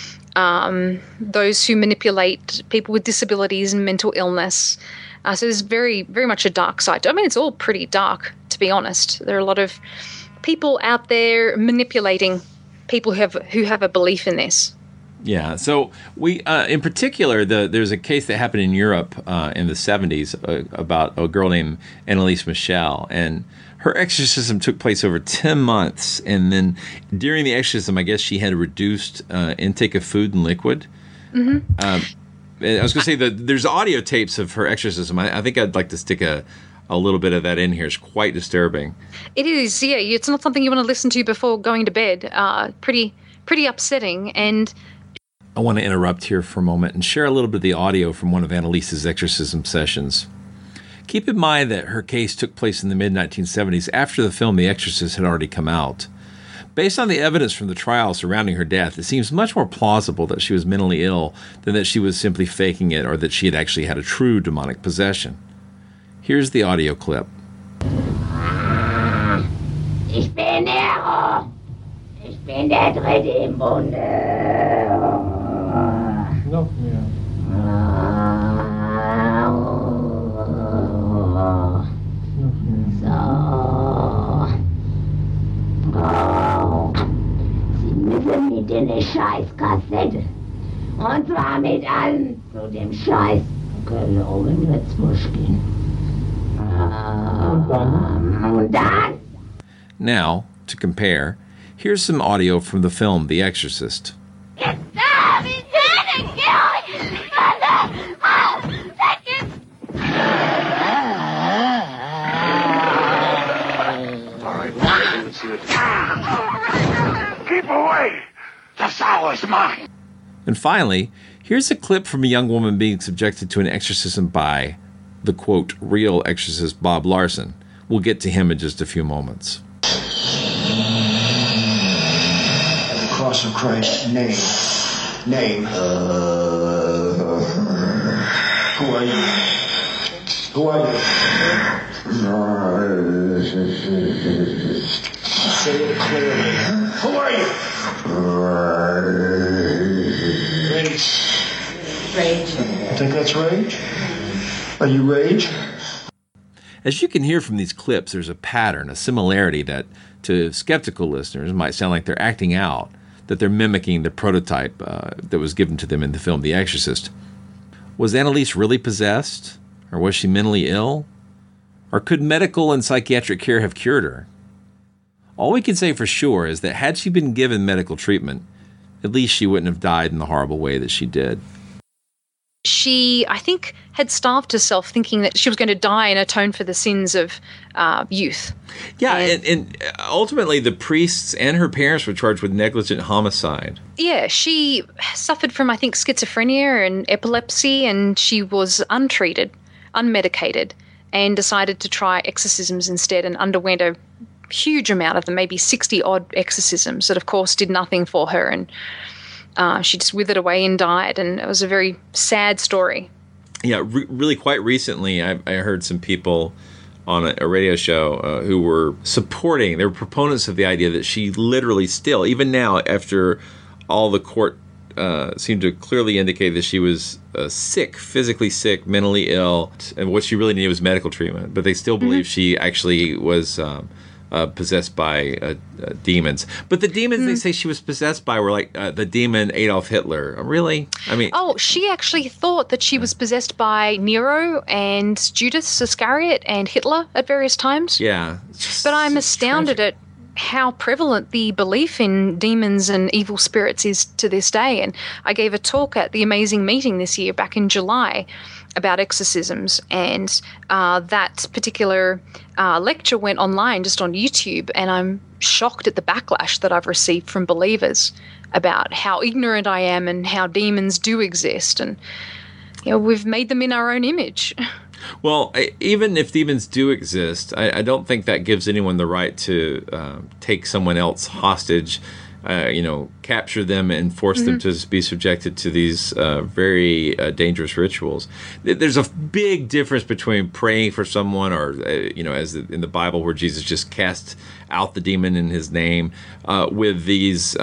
those who manipulate people with disabilities and mental illness. So there's very, very much a dark side. I mean, it's all pretty dark, to be honest. There are a lot of people out there manipulating people who have a belief in this. Yeah. So we, in particular, there's a case that happened in Europe in the 70s about a girl named Anneliese Michel, and her exorcism took place over 10 months, and then during the exorcism, I guess she had a reduced intake of food and liquid. Mm-hmm. I was going to say that there's audio tapes of her exorcism. I think I'd like to stick a little bit of that in here. It's quite disturbing. It is, yeah. It's not something you want to listen to before going to bed. Pretty upsetting. And I want to interrupt here for a moment and share a little bit of the audio from one of Annalise's exorcism sessions. Keep in mind that her case took place in the mid-1970s after the film The Exorcist had already come out. Based on the evidence from the trial surrounding her death, it seems much more plausible that she was mentally ill than that she was simply faking it or that she had actually had a true demonic possession. Here's the audio clip. Ich bin Nero. Ich bin der Dritte im Bunde. Noch mehr. Sie müssen mit in eine Scheißkassette. Und zwar mit allen zu dem Scheiß. Oben wird's Muschkin. Und dann? Now, to compare, here's some audio from the film The Exorcist. Keep away! The sow is mine! And finally, here's a clip from a young woman being subjected to an exorcism by the, quote, real exorcist Bob Larson. We'll get to him in just a few moments. At the cross of Christ, name. Who are you? Who are you? Say it clearly. Who are you? Rage. Rage. I think that's rage. Are you rage? As you can hear from these clips, there's a pattern, a similarity that, to skeptical listeners, might sound like they're acting out, that they're mimicking the prototype that was given to them in the film The Exorcist. Was Annalise really possessed? Or was she mentally ill? Or could medical and psychiatric care have cured her? All we can say for sure is that had she been given medical treatment, at least she wouldn't have died in the horrible way that she did. She, I think, had starved herself thinking that she was going to die and atone for the sins of youth. Yeah, and ultimately the priests and her parents were charged with negligent homicide. Yeah, she suffered from, I think, schizophrenia and epilepsy, and she was untreated, unmedicated, and decided to try exorcisms instead and underwent a huge amount of them, maybe 60-odd exorcisms that, of course, did nothing for her, and she just withered away and died, and it was a very sad story. Yeah, really quite recently, I heard some people on a radio show who were supporting, they were proponents of the idea that she literally still, even now, after all the court seemed to clearly indicate that she was sick, physically sick, mentally ill, and what she really needed was medical treatment, but they still believe she actually was possessed by demons. But the demons they say she was possessed by were like the demon Adolf Hitler. Really? I mean... Oh, she actually thought that she was possessed by Nero and Judas Iscariot and Hitler at various times. Yeah. But I'm astounded at how prevalent the belief in demons and evil spirits is to this day. And I gave a talk at the Amazing Meeting this year, back in July, about exorcisms, and that particular lecture went online just on YouTube, and I'm shocked at the backlash that I've received from believers about how ignorant I am and how demons do exist, and we've made them in our own image. Well, even if demons do exist, I don't think that gives anyone the right to take someone else hostage, capture them and force them to be subjected to these very dangerous rituals. There's a big difference between praying for someone or, as in the Bible where Jesus just cast out the demon in his name, with these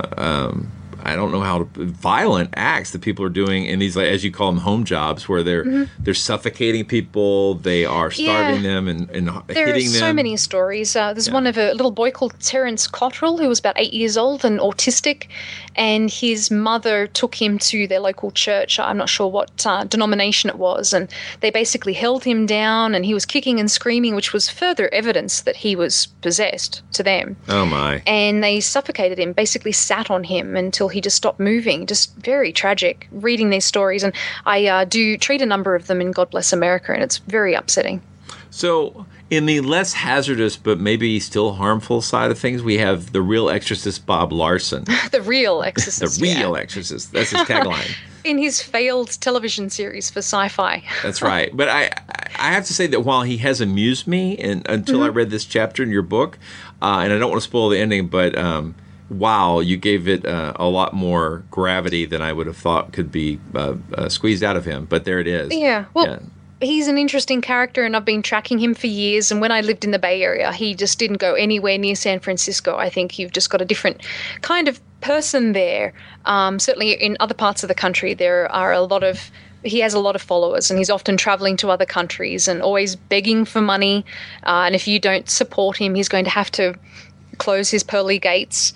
I don't know how violent acts that people are doing in these, like, as you call them, home jobs, where they're suffocating people, they are starving them and hitting them. There are so many stories. There's one of a little boy called Terence Cottrell, who was about 8 years old and autistic, and his mother took him to their local church. I'm not sure what denomination it was, and they basically held him down, and he was kicking and screaming, which was further evidence that he was possessed to them. Oh my! And they suffocated him, basically sat on him until he just stopped moving. Just very tragic reading these stories. And I do treat a number of them in God Bless America, and it's very upsetting. So in the less hazardous but maybe still harmful side of things, we have the real exorcist Bob Larson. The real exorcist. The real exorcist. That's his tagline. In his failed television series for Sci-Fi. That's right. But I have to say that while he has amused me until I read this chapter in your book, and I don't want to spoil the ending, but wow, you gave it a lot more gravity than I would have thought could be squeezed out of him. But there it is. Yeah. Well, he's an interesting character, and I've been tracking him for years. And when I lived in the Bay Area, he just didn't go anywhere near San Francisco. I think you've just got a different kind of person there. Certainly in other parts of the country, he has a lot of followers, and he's often traveling to other countries and always begging for money. And if you don't support him, he's going to have to close his pearly gates.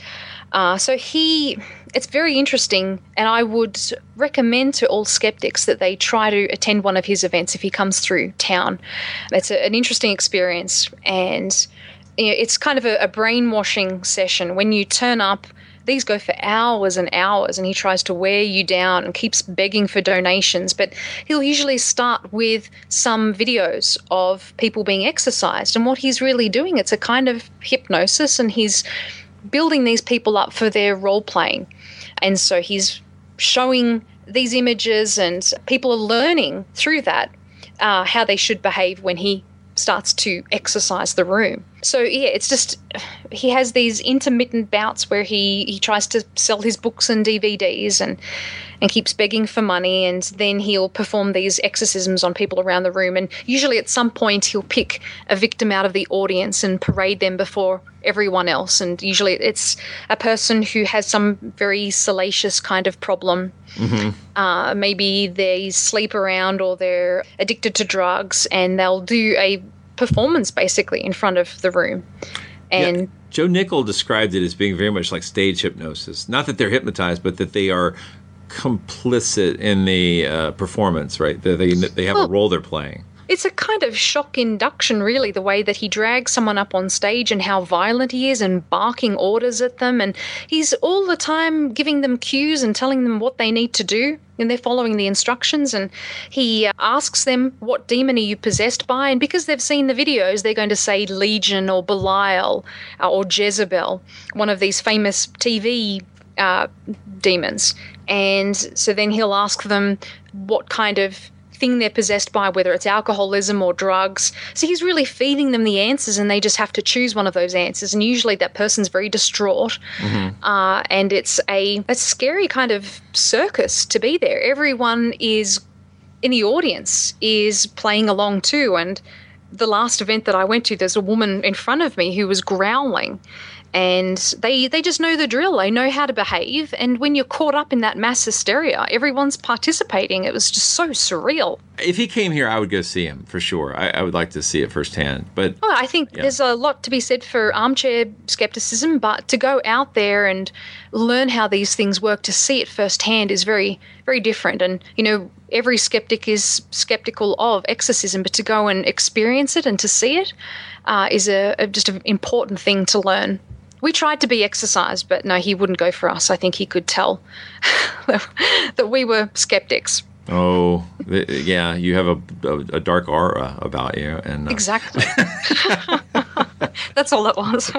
It's very interesting, and I would recommend to all skeptics that they try to attend one of his events if he comes through town. It's an interesting experience, and it's kind of a brainwashing session. When you turn up, these go for hours and hours, and he tries to wear you down and keeps begging for donations. But he'll usually start with some videos of people being exorcised, and what he's really doing, it's a kind of hypnosis, and he's building these people up for their role-playing. And so he's showing these images, and people are learning through that how they should behave when he starts to exercise the room. So yeah, it's just, he has these intermittent bouts where he tries to sell his books and DVDs and keeps begging for money, and then he'll perform these exorcisms on people around the room. And usually at some point he'll pick a victim out of the audience and parade them before everyone else. And usually it's a person who has some very salacious kind of problem. Mm-hmm. Maybe they sleep around, or they're addicted to drugs, and they'll do a performance basically in front of the room. And Joe Nickell described it as being very much like stage hypnosis. Not that they're hypnotized, but that they are complicit in the performance, right? They have a role they're playing. It's a kind of shock induction, really, the way that he drags someone up on stage and how violent he is and barking orders at them. And he's all the time giving them cues and telling them what they need to do, and they're following the instructions. And he asks them, what demon are you possessed by? And because they've seen the videos, they're going to say Legion or Belial or Jezebel, one of these famous TV demons. And so then he'll ask them what kind of thing they're possessed by, whether it's alcoholism or drugs. So he's really feeding them the answers, and they just have to choose one of those answers. And usually that person's very distraught. Mm-hmm. And it's a scary kind of circus to be there. Everyone is in the audience is playing along too. And the last event that I went to, there's a woman in front of me who was growling. And they just know the drill. They know how to behave. And when you're caught up in that mass hysteria, everyone's participating. It was just so surreal. If he came here, I would go see him for sure. I would like to see it firsthand. But I think there's a lot to be said for armchair skepticism, but to go out there and learn how these things work, to see it firsthand, is very, very different. And, every skeptic is skeptical of exorcism, but to go and experience it and to see it is just an important thing to learn. We tried to be exorcised, but no, he wouldn't go for us. I think he could tell that we were skeptics. Oh, yeah, you have a dark aura about you. And exactly. That's all it was.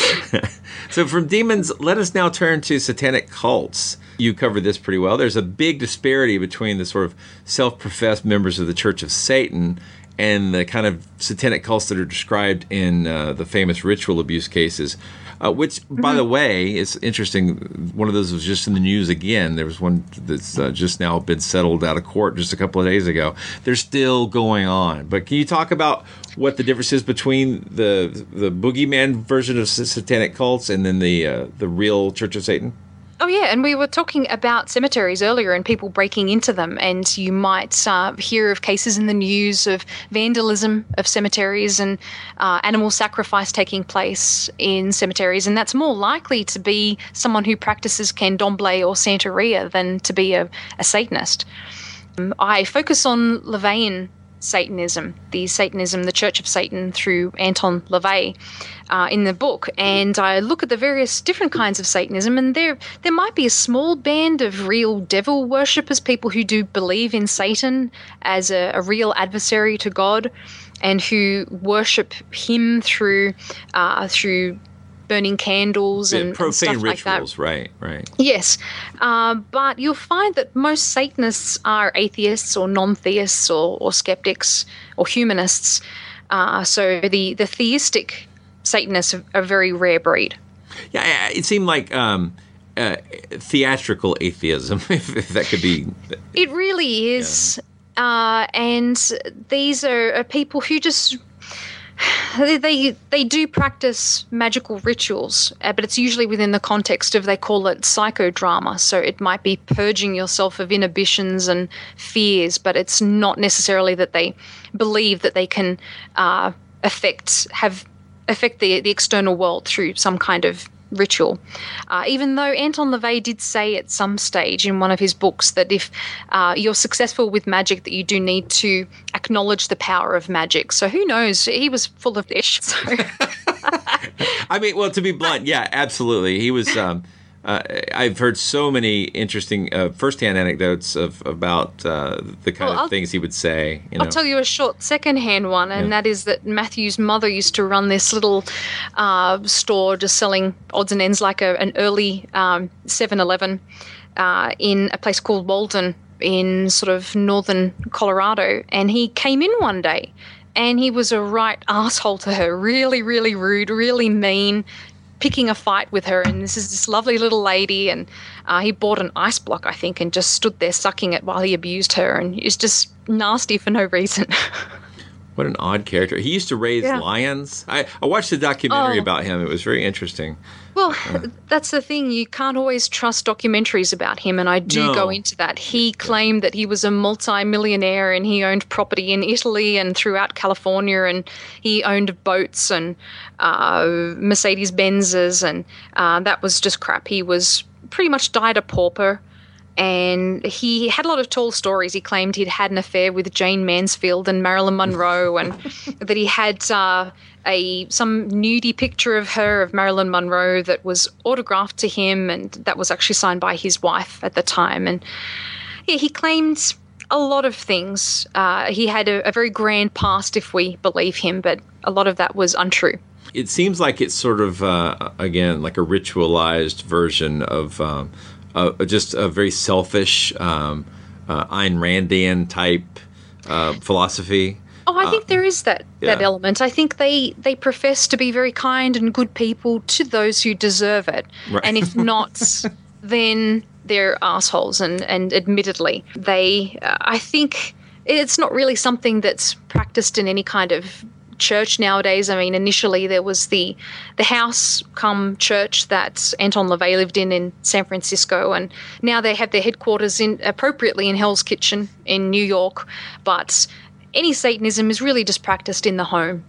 So from demons, let us now turn to satanic cults. You covered this pretty well. There's a big disparity between the sort of self-professed members of the Church of Satan and the kind of satanic cults that are described in the famous ritual abuse cases. Which, by the way, is interesting. One of those was just in the news again. There was one that's just now been settled out of court just a couple of days ago. They're still going on. But can you talk about what the difference is between the boogeyman version of satanic cults and then the real Church of Satan? Oh, yeah, and we were talking about cemeteries earlier and people breaking into them, and you might hear of cases in the news of vandalism of cemeteries and animal sacrifice taking place in cemeteries, and that's more likely to be someone who practices candomblé or Santeria than to be a Satanist. I focus on Levain Satanism, the Church of Satan through Anton LaVey in the book. And I look at the various different kinds of Satanism, and there might be a small band of real devil worshippers, people who do believe in Satan as a real adversary to God and who worship him through burning candles and profane stuff like rituals, that. Right. Yes, but you'll find that most Satanists are atheists or non-theists or skeptics or humanists. So the theistic Satanists are a very rare breed. Yeah, it seemed like theatrical atheism, if that could be. It really is. Yeah. And these are people who just... They do practice magical rituals, but it's usually within the context of, they call it psychodrama. So it might be purging yourself of inhibitions and fears, but it's not necessarily that they believe that they can affect the external world through some kind of ritual. Even though Anton LaVey did say at some stage in one of his books that if you're successful with magic, that you do need to acknowledge the power of magic. So who knows? He was full of ish. So. I mean, well, to be blunt, yeah, absolutely. He was. I've heard so many interesting firsthand anecdotes about the kind of things he would say. I'll tell you a short secondhand one, and that is that Matthew's mother used to run this little store just selling odds and ends, like an early 7-Eleven in a place called Walden in sort of northern Colorado. And he came in one day, and he was a right asshole to her, really, really rude, really mean, picking a fight with her. And this is this lovely little lady, and he bought an ice block, I think, and just stood there sucking it while he abused her, and it was just nasty for no reason. What an odd character. He used to raise lions. I watched a documentary about him. It was very interesting. Well, that's the thing. You can't always trust documentaries about him, and I do go into that. He claimed that he was a multi-millionaire, and he owned property in Italy and throughout California, and he owned boats and Mercedes-Benzes, and that was just crap. He was pretty much died a pauper. And he had a lot of tall stories. He claimed he'd had an affair with Jane Mansfield and Marilyn Monroe, and that he had some nudie picture of Marilyn Monroe that was autographed to him, and that was actually signed by his wife at the time. And yeah, he claimed a lot of things. He had a very grand past, if we believe him, but a lot of that was untrue. It seems like it's sort of, again, like a ritualized version of just a very selfish Ayn Randian type philosophy. Oh, I think there is that element. I think they profess to be very kind and good people to those who deserve it. Right. And if not, then they're assholes. And admittedly, I think it's not really something that's practiced in any kind of church nowadays. I mean, initially there was the house come church that Anton LaVey lived in San Francisco, and now they have their headquarters appropriately in Hell's Kitchen in New York. But any Satanism is really just practiced in the home,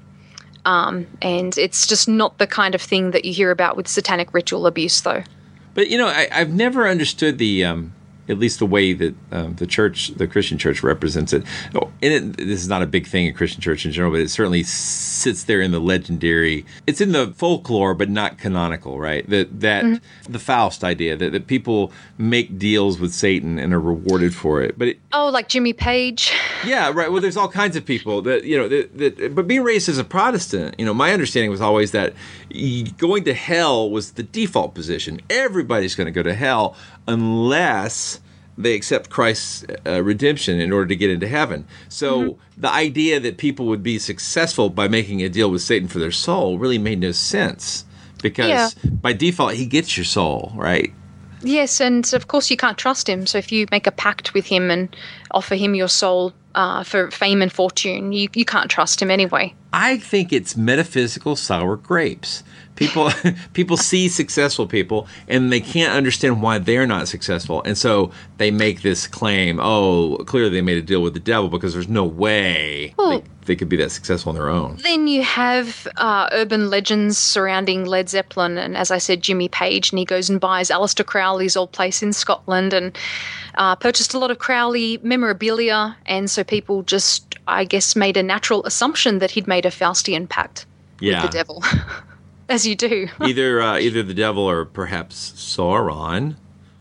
and it's just not the kind of thing that you hear about with satanic ritual abuse, though. But I've never understood the at least the way that the Christian church represents it. And this is not a big thing in Christian church in general, but it certainly sits there in the legendary. It's in the folklore, but not canonical, right? That the Faust idea that people make deals with Satan and are rewarded for it. But like Jimmy Page. Yeah, right. Well, there's all kinds of people that but being raised as a Protestant, my understanding was always that going to hell was the default position. Everybody's going to go to hell unless they accept Christ's redemption in order to get into heaven. So the idea that people would be successful by making a deal with Satan for their soul really made no sense, because by default he gets your soul, right? Yes, and of course you can't trust him. So if you make a pact with him and offer him your soul for fame and fortune, you can't trust him anyway. I think it's metaphysical sour grapes. People see successful people and they can't understand why they're not successful. And so they make this claim, clearly they made a deal with the devil because there's no way they could be that successful on their own. Then you have urban legends surrounding Led Zeppelin and, as I said, Jimmy Page, and he goes and buys Aleister Crowley's old place in Scotland and purchased a lot of Crowley memorabilia, and so people just I guess, made a natural assumption that he'd made a Faustian pact with the devil, as you do. Either the devil or perhaps Sauron.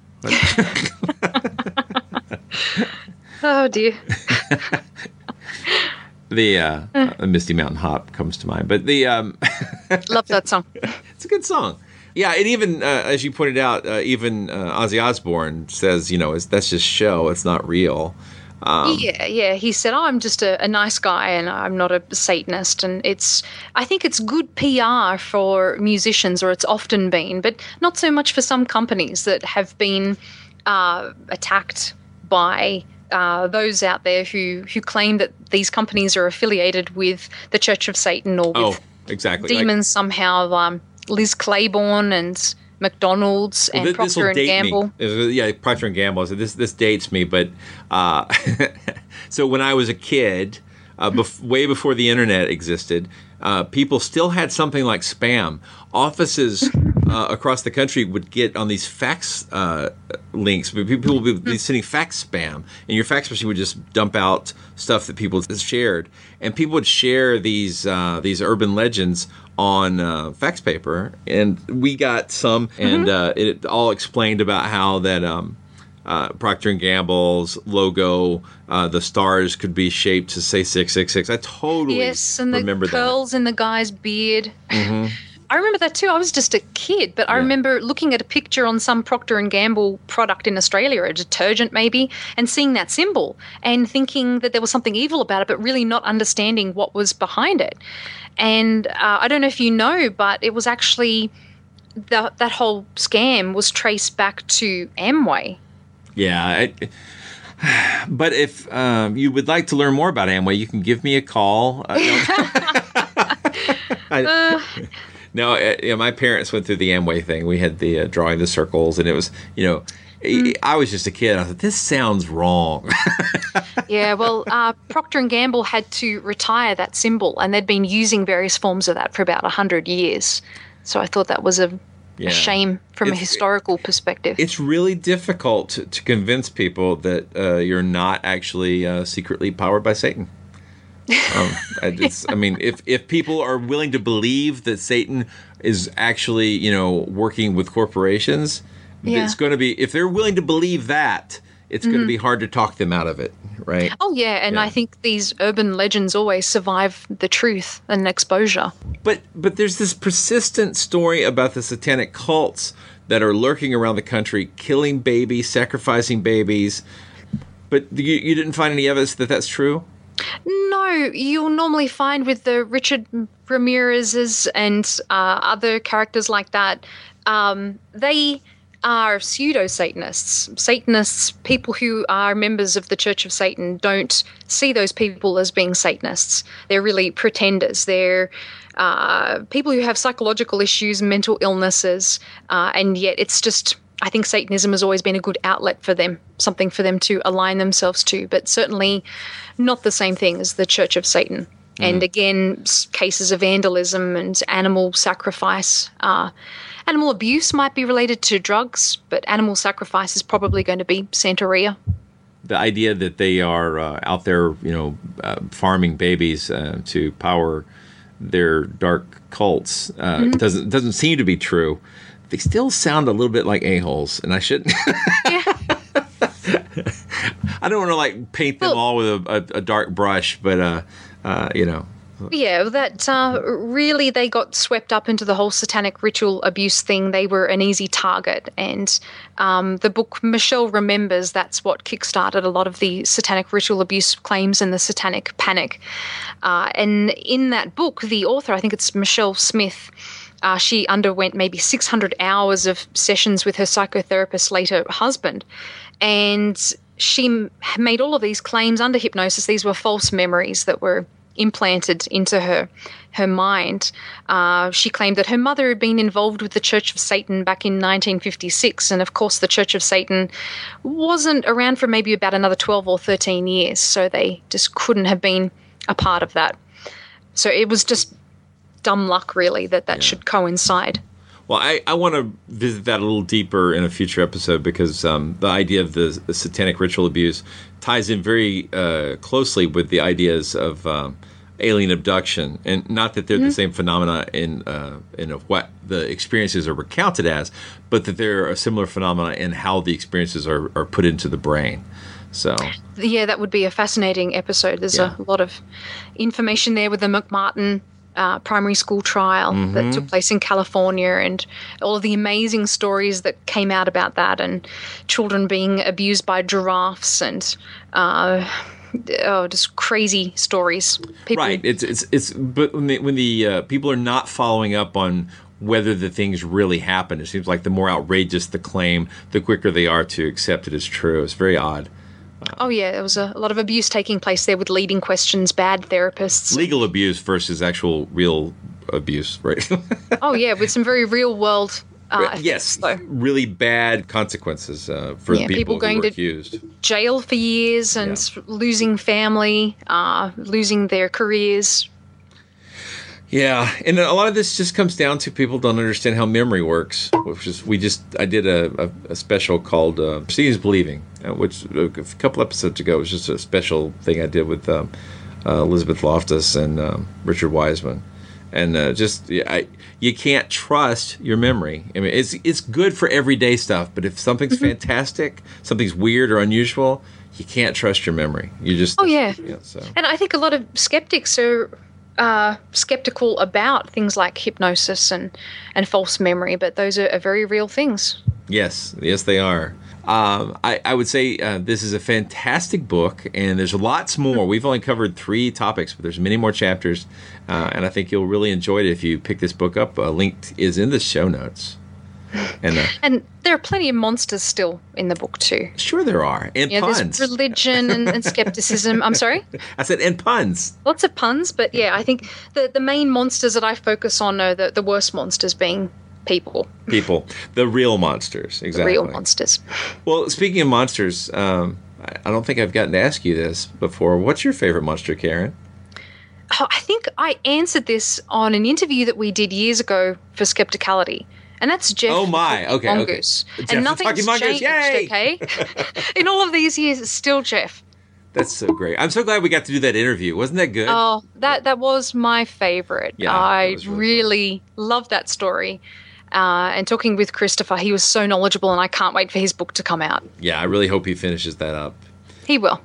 Oh, dear. The Misty Mountain Hop comes to mind. But love that song. It's a good song. Yeah, and even, as you pointed out, even Ozzy Osbourne says, that's just show. It's not real. Yeah. He said, I'm just a nice guy and I'm not a Satanist. And I think it's good PR for musicians, or it's often been, but not so much for some companies that have been attacked by those out there who claim that these companies are affiliated with the Church of Satan or with demons somehow. Liz Claiborne and McDonald's and Procter & Gamble. Yeah, Procter & Gamble. So this dates me, but so when I was a kid, way before the internet existed, people still had something like spam. Offices across the country would get on these fax links. People would be sending fax spam, and your fax machine would just dump out stuff that people shared. And people would share these urban legends on fax paper, and we got some, and it all explained about how that Procter & Gamble's logo, the stars could be shaped to say 666. I totally remember that. The curls in the guy's beard. Mm-hmm. I remember that too. I was just a kid, but I remember looking at a picture on some Procter & Gamble product in Australia, a detergent maybe, and seeing that symbol and thinking that there was something evil about it, but really not understanding what was behind it. And I don't know if you know, but it was actually that whole scam was traced back to Amway. Yeah. But if you would like to learn more about Amway, you can give me a call. No, my parents went through the Amway thing. We had the drawing the circles, and it was, I was just a kid. I thought, this sounds wrong. Yeah, well, Procter & Gamble had to retire that symbol, and they'd been using various forms of that for about 100 years. So I thought that was a shame from a historical perspective. It's really difficult to convince people that you're not actually secretly powered by Satan. If people are willing to believe that Satan is actually, working with corporations, it's going to be, if they're willing to believe that, it's going to be hard to talk them out of it, right? Oh, yeah, and I think these urban legends always survive the truth and exposure. But there's this persistent story about the satanic cults that are lurking around the country, killing babies, sacrificing babies. But you didn't find any evidence that that's true? No, you'll normally find with the Richard Ramirez's and other characters like that, they are pseudo-Satanists. Satanists, people who are members of the Church of Satan, don't see those people as being Satanists. They're really pretenders. They're people who have psychological issues, mental illnesses, and yet it's just, I think Satanism has always been a good outlet for them, something for them to align themselves to, but certainly not the same thing as the Church of Satan. Mm-hmm. And again, cases of vandalism and animal sacrifice. Animal abuse might be related to drugs, but animal sacrifice is probably going to be Santeria. The idea that they are out there, farming babies to power their dark cults doesn't seem to be true. They still sound a little bit like a-holes, and I shouldn't. Yeah. I don't want to paint them all with a dark brush, but Yeah, that really they got swept up into the whole satanic ritual abuse thing. They were an easy target, and the book Michelle Remembers, that's what kickstarted a lot of the satanic ritual abuse claims and the satanic panic. And in that book, the author, I think it's Michelle Smith, she underwent maybe 600 hours of sessions with her psychotherapist, later husband, and she made all of these claims under hypnosis. These were false memories that were implanted into her mind. She claimed that her mother had been involved with the Church of Satan back in 1956, and of course the Church of Satan wasn't around for maybe about another 12 or 13 years, so they just couldn't have been a part of that. So it was just dumb luck, really, that should coincide. Well, I want to visit that a little deeper in a future episode because the idea of the satanic ritual abuse ties in very closely with the ideas of alien abduction, and not that they're the same phenomena in what the experiences are recounted as, but that they're a similar phenomena in how the experiences are put into the brain. So yeah, that would be a fascinating episode. There's a lot of information there with the McMartin primary school trial that took place in California, and all of the amazing stories that came out about that, and children being abused by giraffes, and just crazy stories. People, right. It's but when the people are not following up on whether the things really happen, it seems like the more outrageous the claim, the quicker they are to accept it as true. It's very odd. Oh, yeah, there was a lot of abuse taking place there with leading questions, bad therapists. Legal abuse versus actual real abuse, right? Oh, yeah, with some very real-world yes, really bad consequences for the people going who were to accused. Jail for years and losing family, losing their careers. Yeah, and a lot of this just comes down to people don't understand how memory works. Which is I did a special called "Seeing is Believing," which a couple episodes ago was just a special thing I did with Elizabeth Loftus and Richard Wiseman, and you can't trust your memory. I mean, it's good for everyday stuff, but if something's fantastic, something's weird or unusual, you can't trust your memory. You just And I think a lot of skeptics are skeptical about things like hypnosis and false memory, but those are very real things. Yes, they are. I would say this is a fantastic book, and there's lots more. We've only covered 3 topics, but there's many more chapters, and I think you'll really enjoy it if you pick this book up. A link is in the show notes. And there are plenty of monsters still in the book too. Sure there are. And puns. There's religion and skepticism. I'm sorry? I said and puns. Lots of puns, but yeah, I think the main monsters that I focus on are the worst monsters being people. People. The real monsters. Exactly. The real monsters. Well, speaking of monsters, I don't think I've gotten to ask you this before. What's your favorite monster, Karen? Oh, I think I answered this on an interview that we did years ago for Skepticality. And that's Jeff. Oh my! Okay. Mongoose. Jeff, and nothing's changed. Yay! Okay. In all of these years, it's still Jeff. That's so great. I'm so glad we got to do that interview. Wasn't that good? Oh, that was my favorite. Yeah, I really loved that story. And talking with Christopher, he was so knowledgeable, and I can't wait for his book to come out. Yeah, I really hope he finishes that up. He will.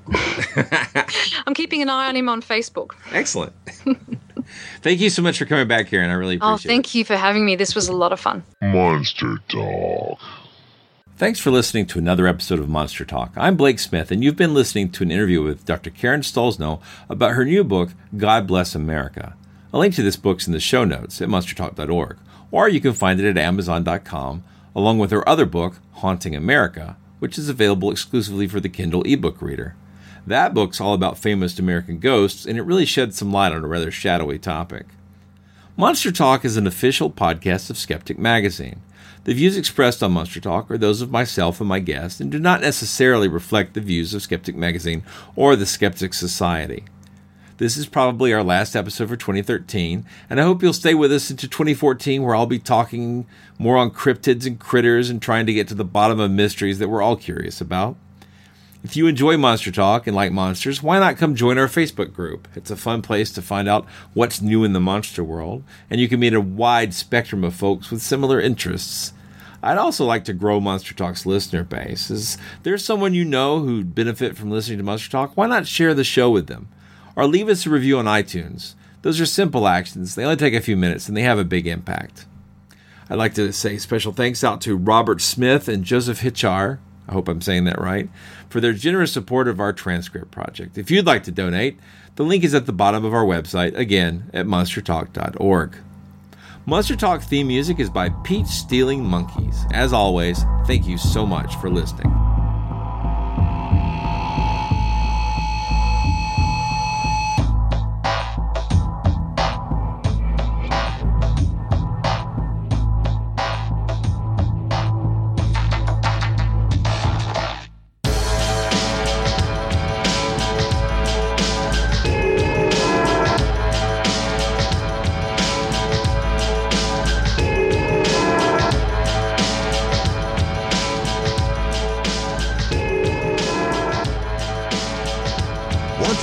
I'm keeping an eye on him on Facebook. Excellent. Thank you so much for coming back, Karen. I really appreciate it. Oh, thank you for having me. This was a lot of fun. Monster Talk. Thanks for listening to another episode of Monster Talk. I'm Blake Smith, and you've been listening to an interview with Dr. Karen Stollznow about her new book, God Bless America. A link to this book's in the show notes at monstertalk.org, or you can find it at amazon.com, along with her other book, Haunting America, which is available exclusively for the Kindle ebook reader. That book's all about famous American ghosts, and it really sheds some light on a rather shadowy topic. Monster Talk is an official podcast of Skeptic Magazine. The views expressed on Monster Talk are those of myself and my guests, and do not necessarily reflect the views of Skeptic Magazine or the Skeptic Society. This is probably our last episode for 2013, and I hope you'll stay with us into 2014, where I'll be talking more on cryptids and critters and trying to get to the bottom of mysteries that we're all curious about. If you enjoy Monster Talk and like monsters, why not come join our Facebook group? It's a fun place to find out what's new in the monster world, and you can meet a wide spectrum of folks with similar interests. I'd also like to grow Monster Talk's listener base. Is there someone you know who'd benefit from listening to Monster Talk? Why not share the show with them? Or leave us a review on iTunes. Those are simple actions. They only take a few minutes, and they have a big impact. I'd like to say special thanks out to Robert Smith and Joseph Hitchar, I hope I'm saying that right, for their generous support of our transcript project. If you'd like to donate, the link is at the bottom of our website, again, at monstertalk.org. Monster Talk theme music is by Peach Stealing Monkeys. As always, thank you so much for listening.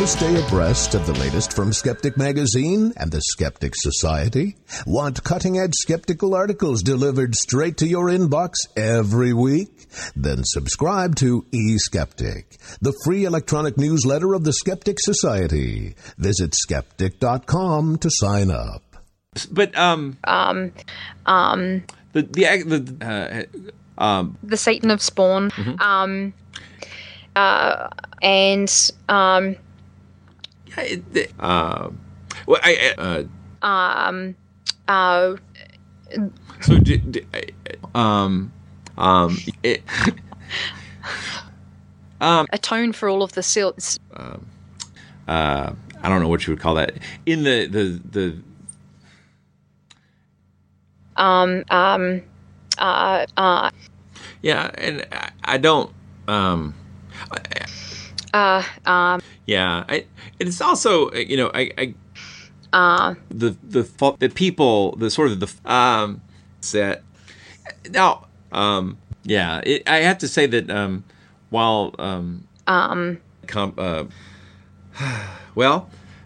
to stay abreast of the latest from Skeptic Magazine and the Skeptic Society? Want cutting-edge skeptical articles delivered straight to your inbox every week? Then subscribe to eSkeptic, the free electronic newsletter of the Skeptic Society. Visit skeptic.com to sign up. But the Satan of Spawn, mm-hmm. atone for all of the sins. I don't know what you would call that in the yeah, and I don't yeah, it's also the people, the sort of the set now yeah, I have to say that while well,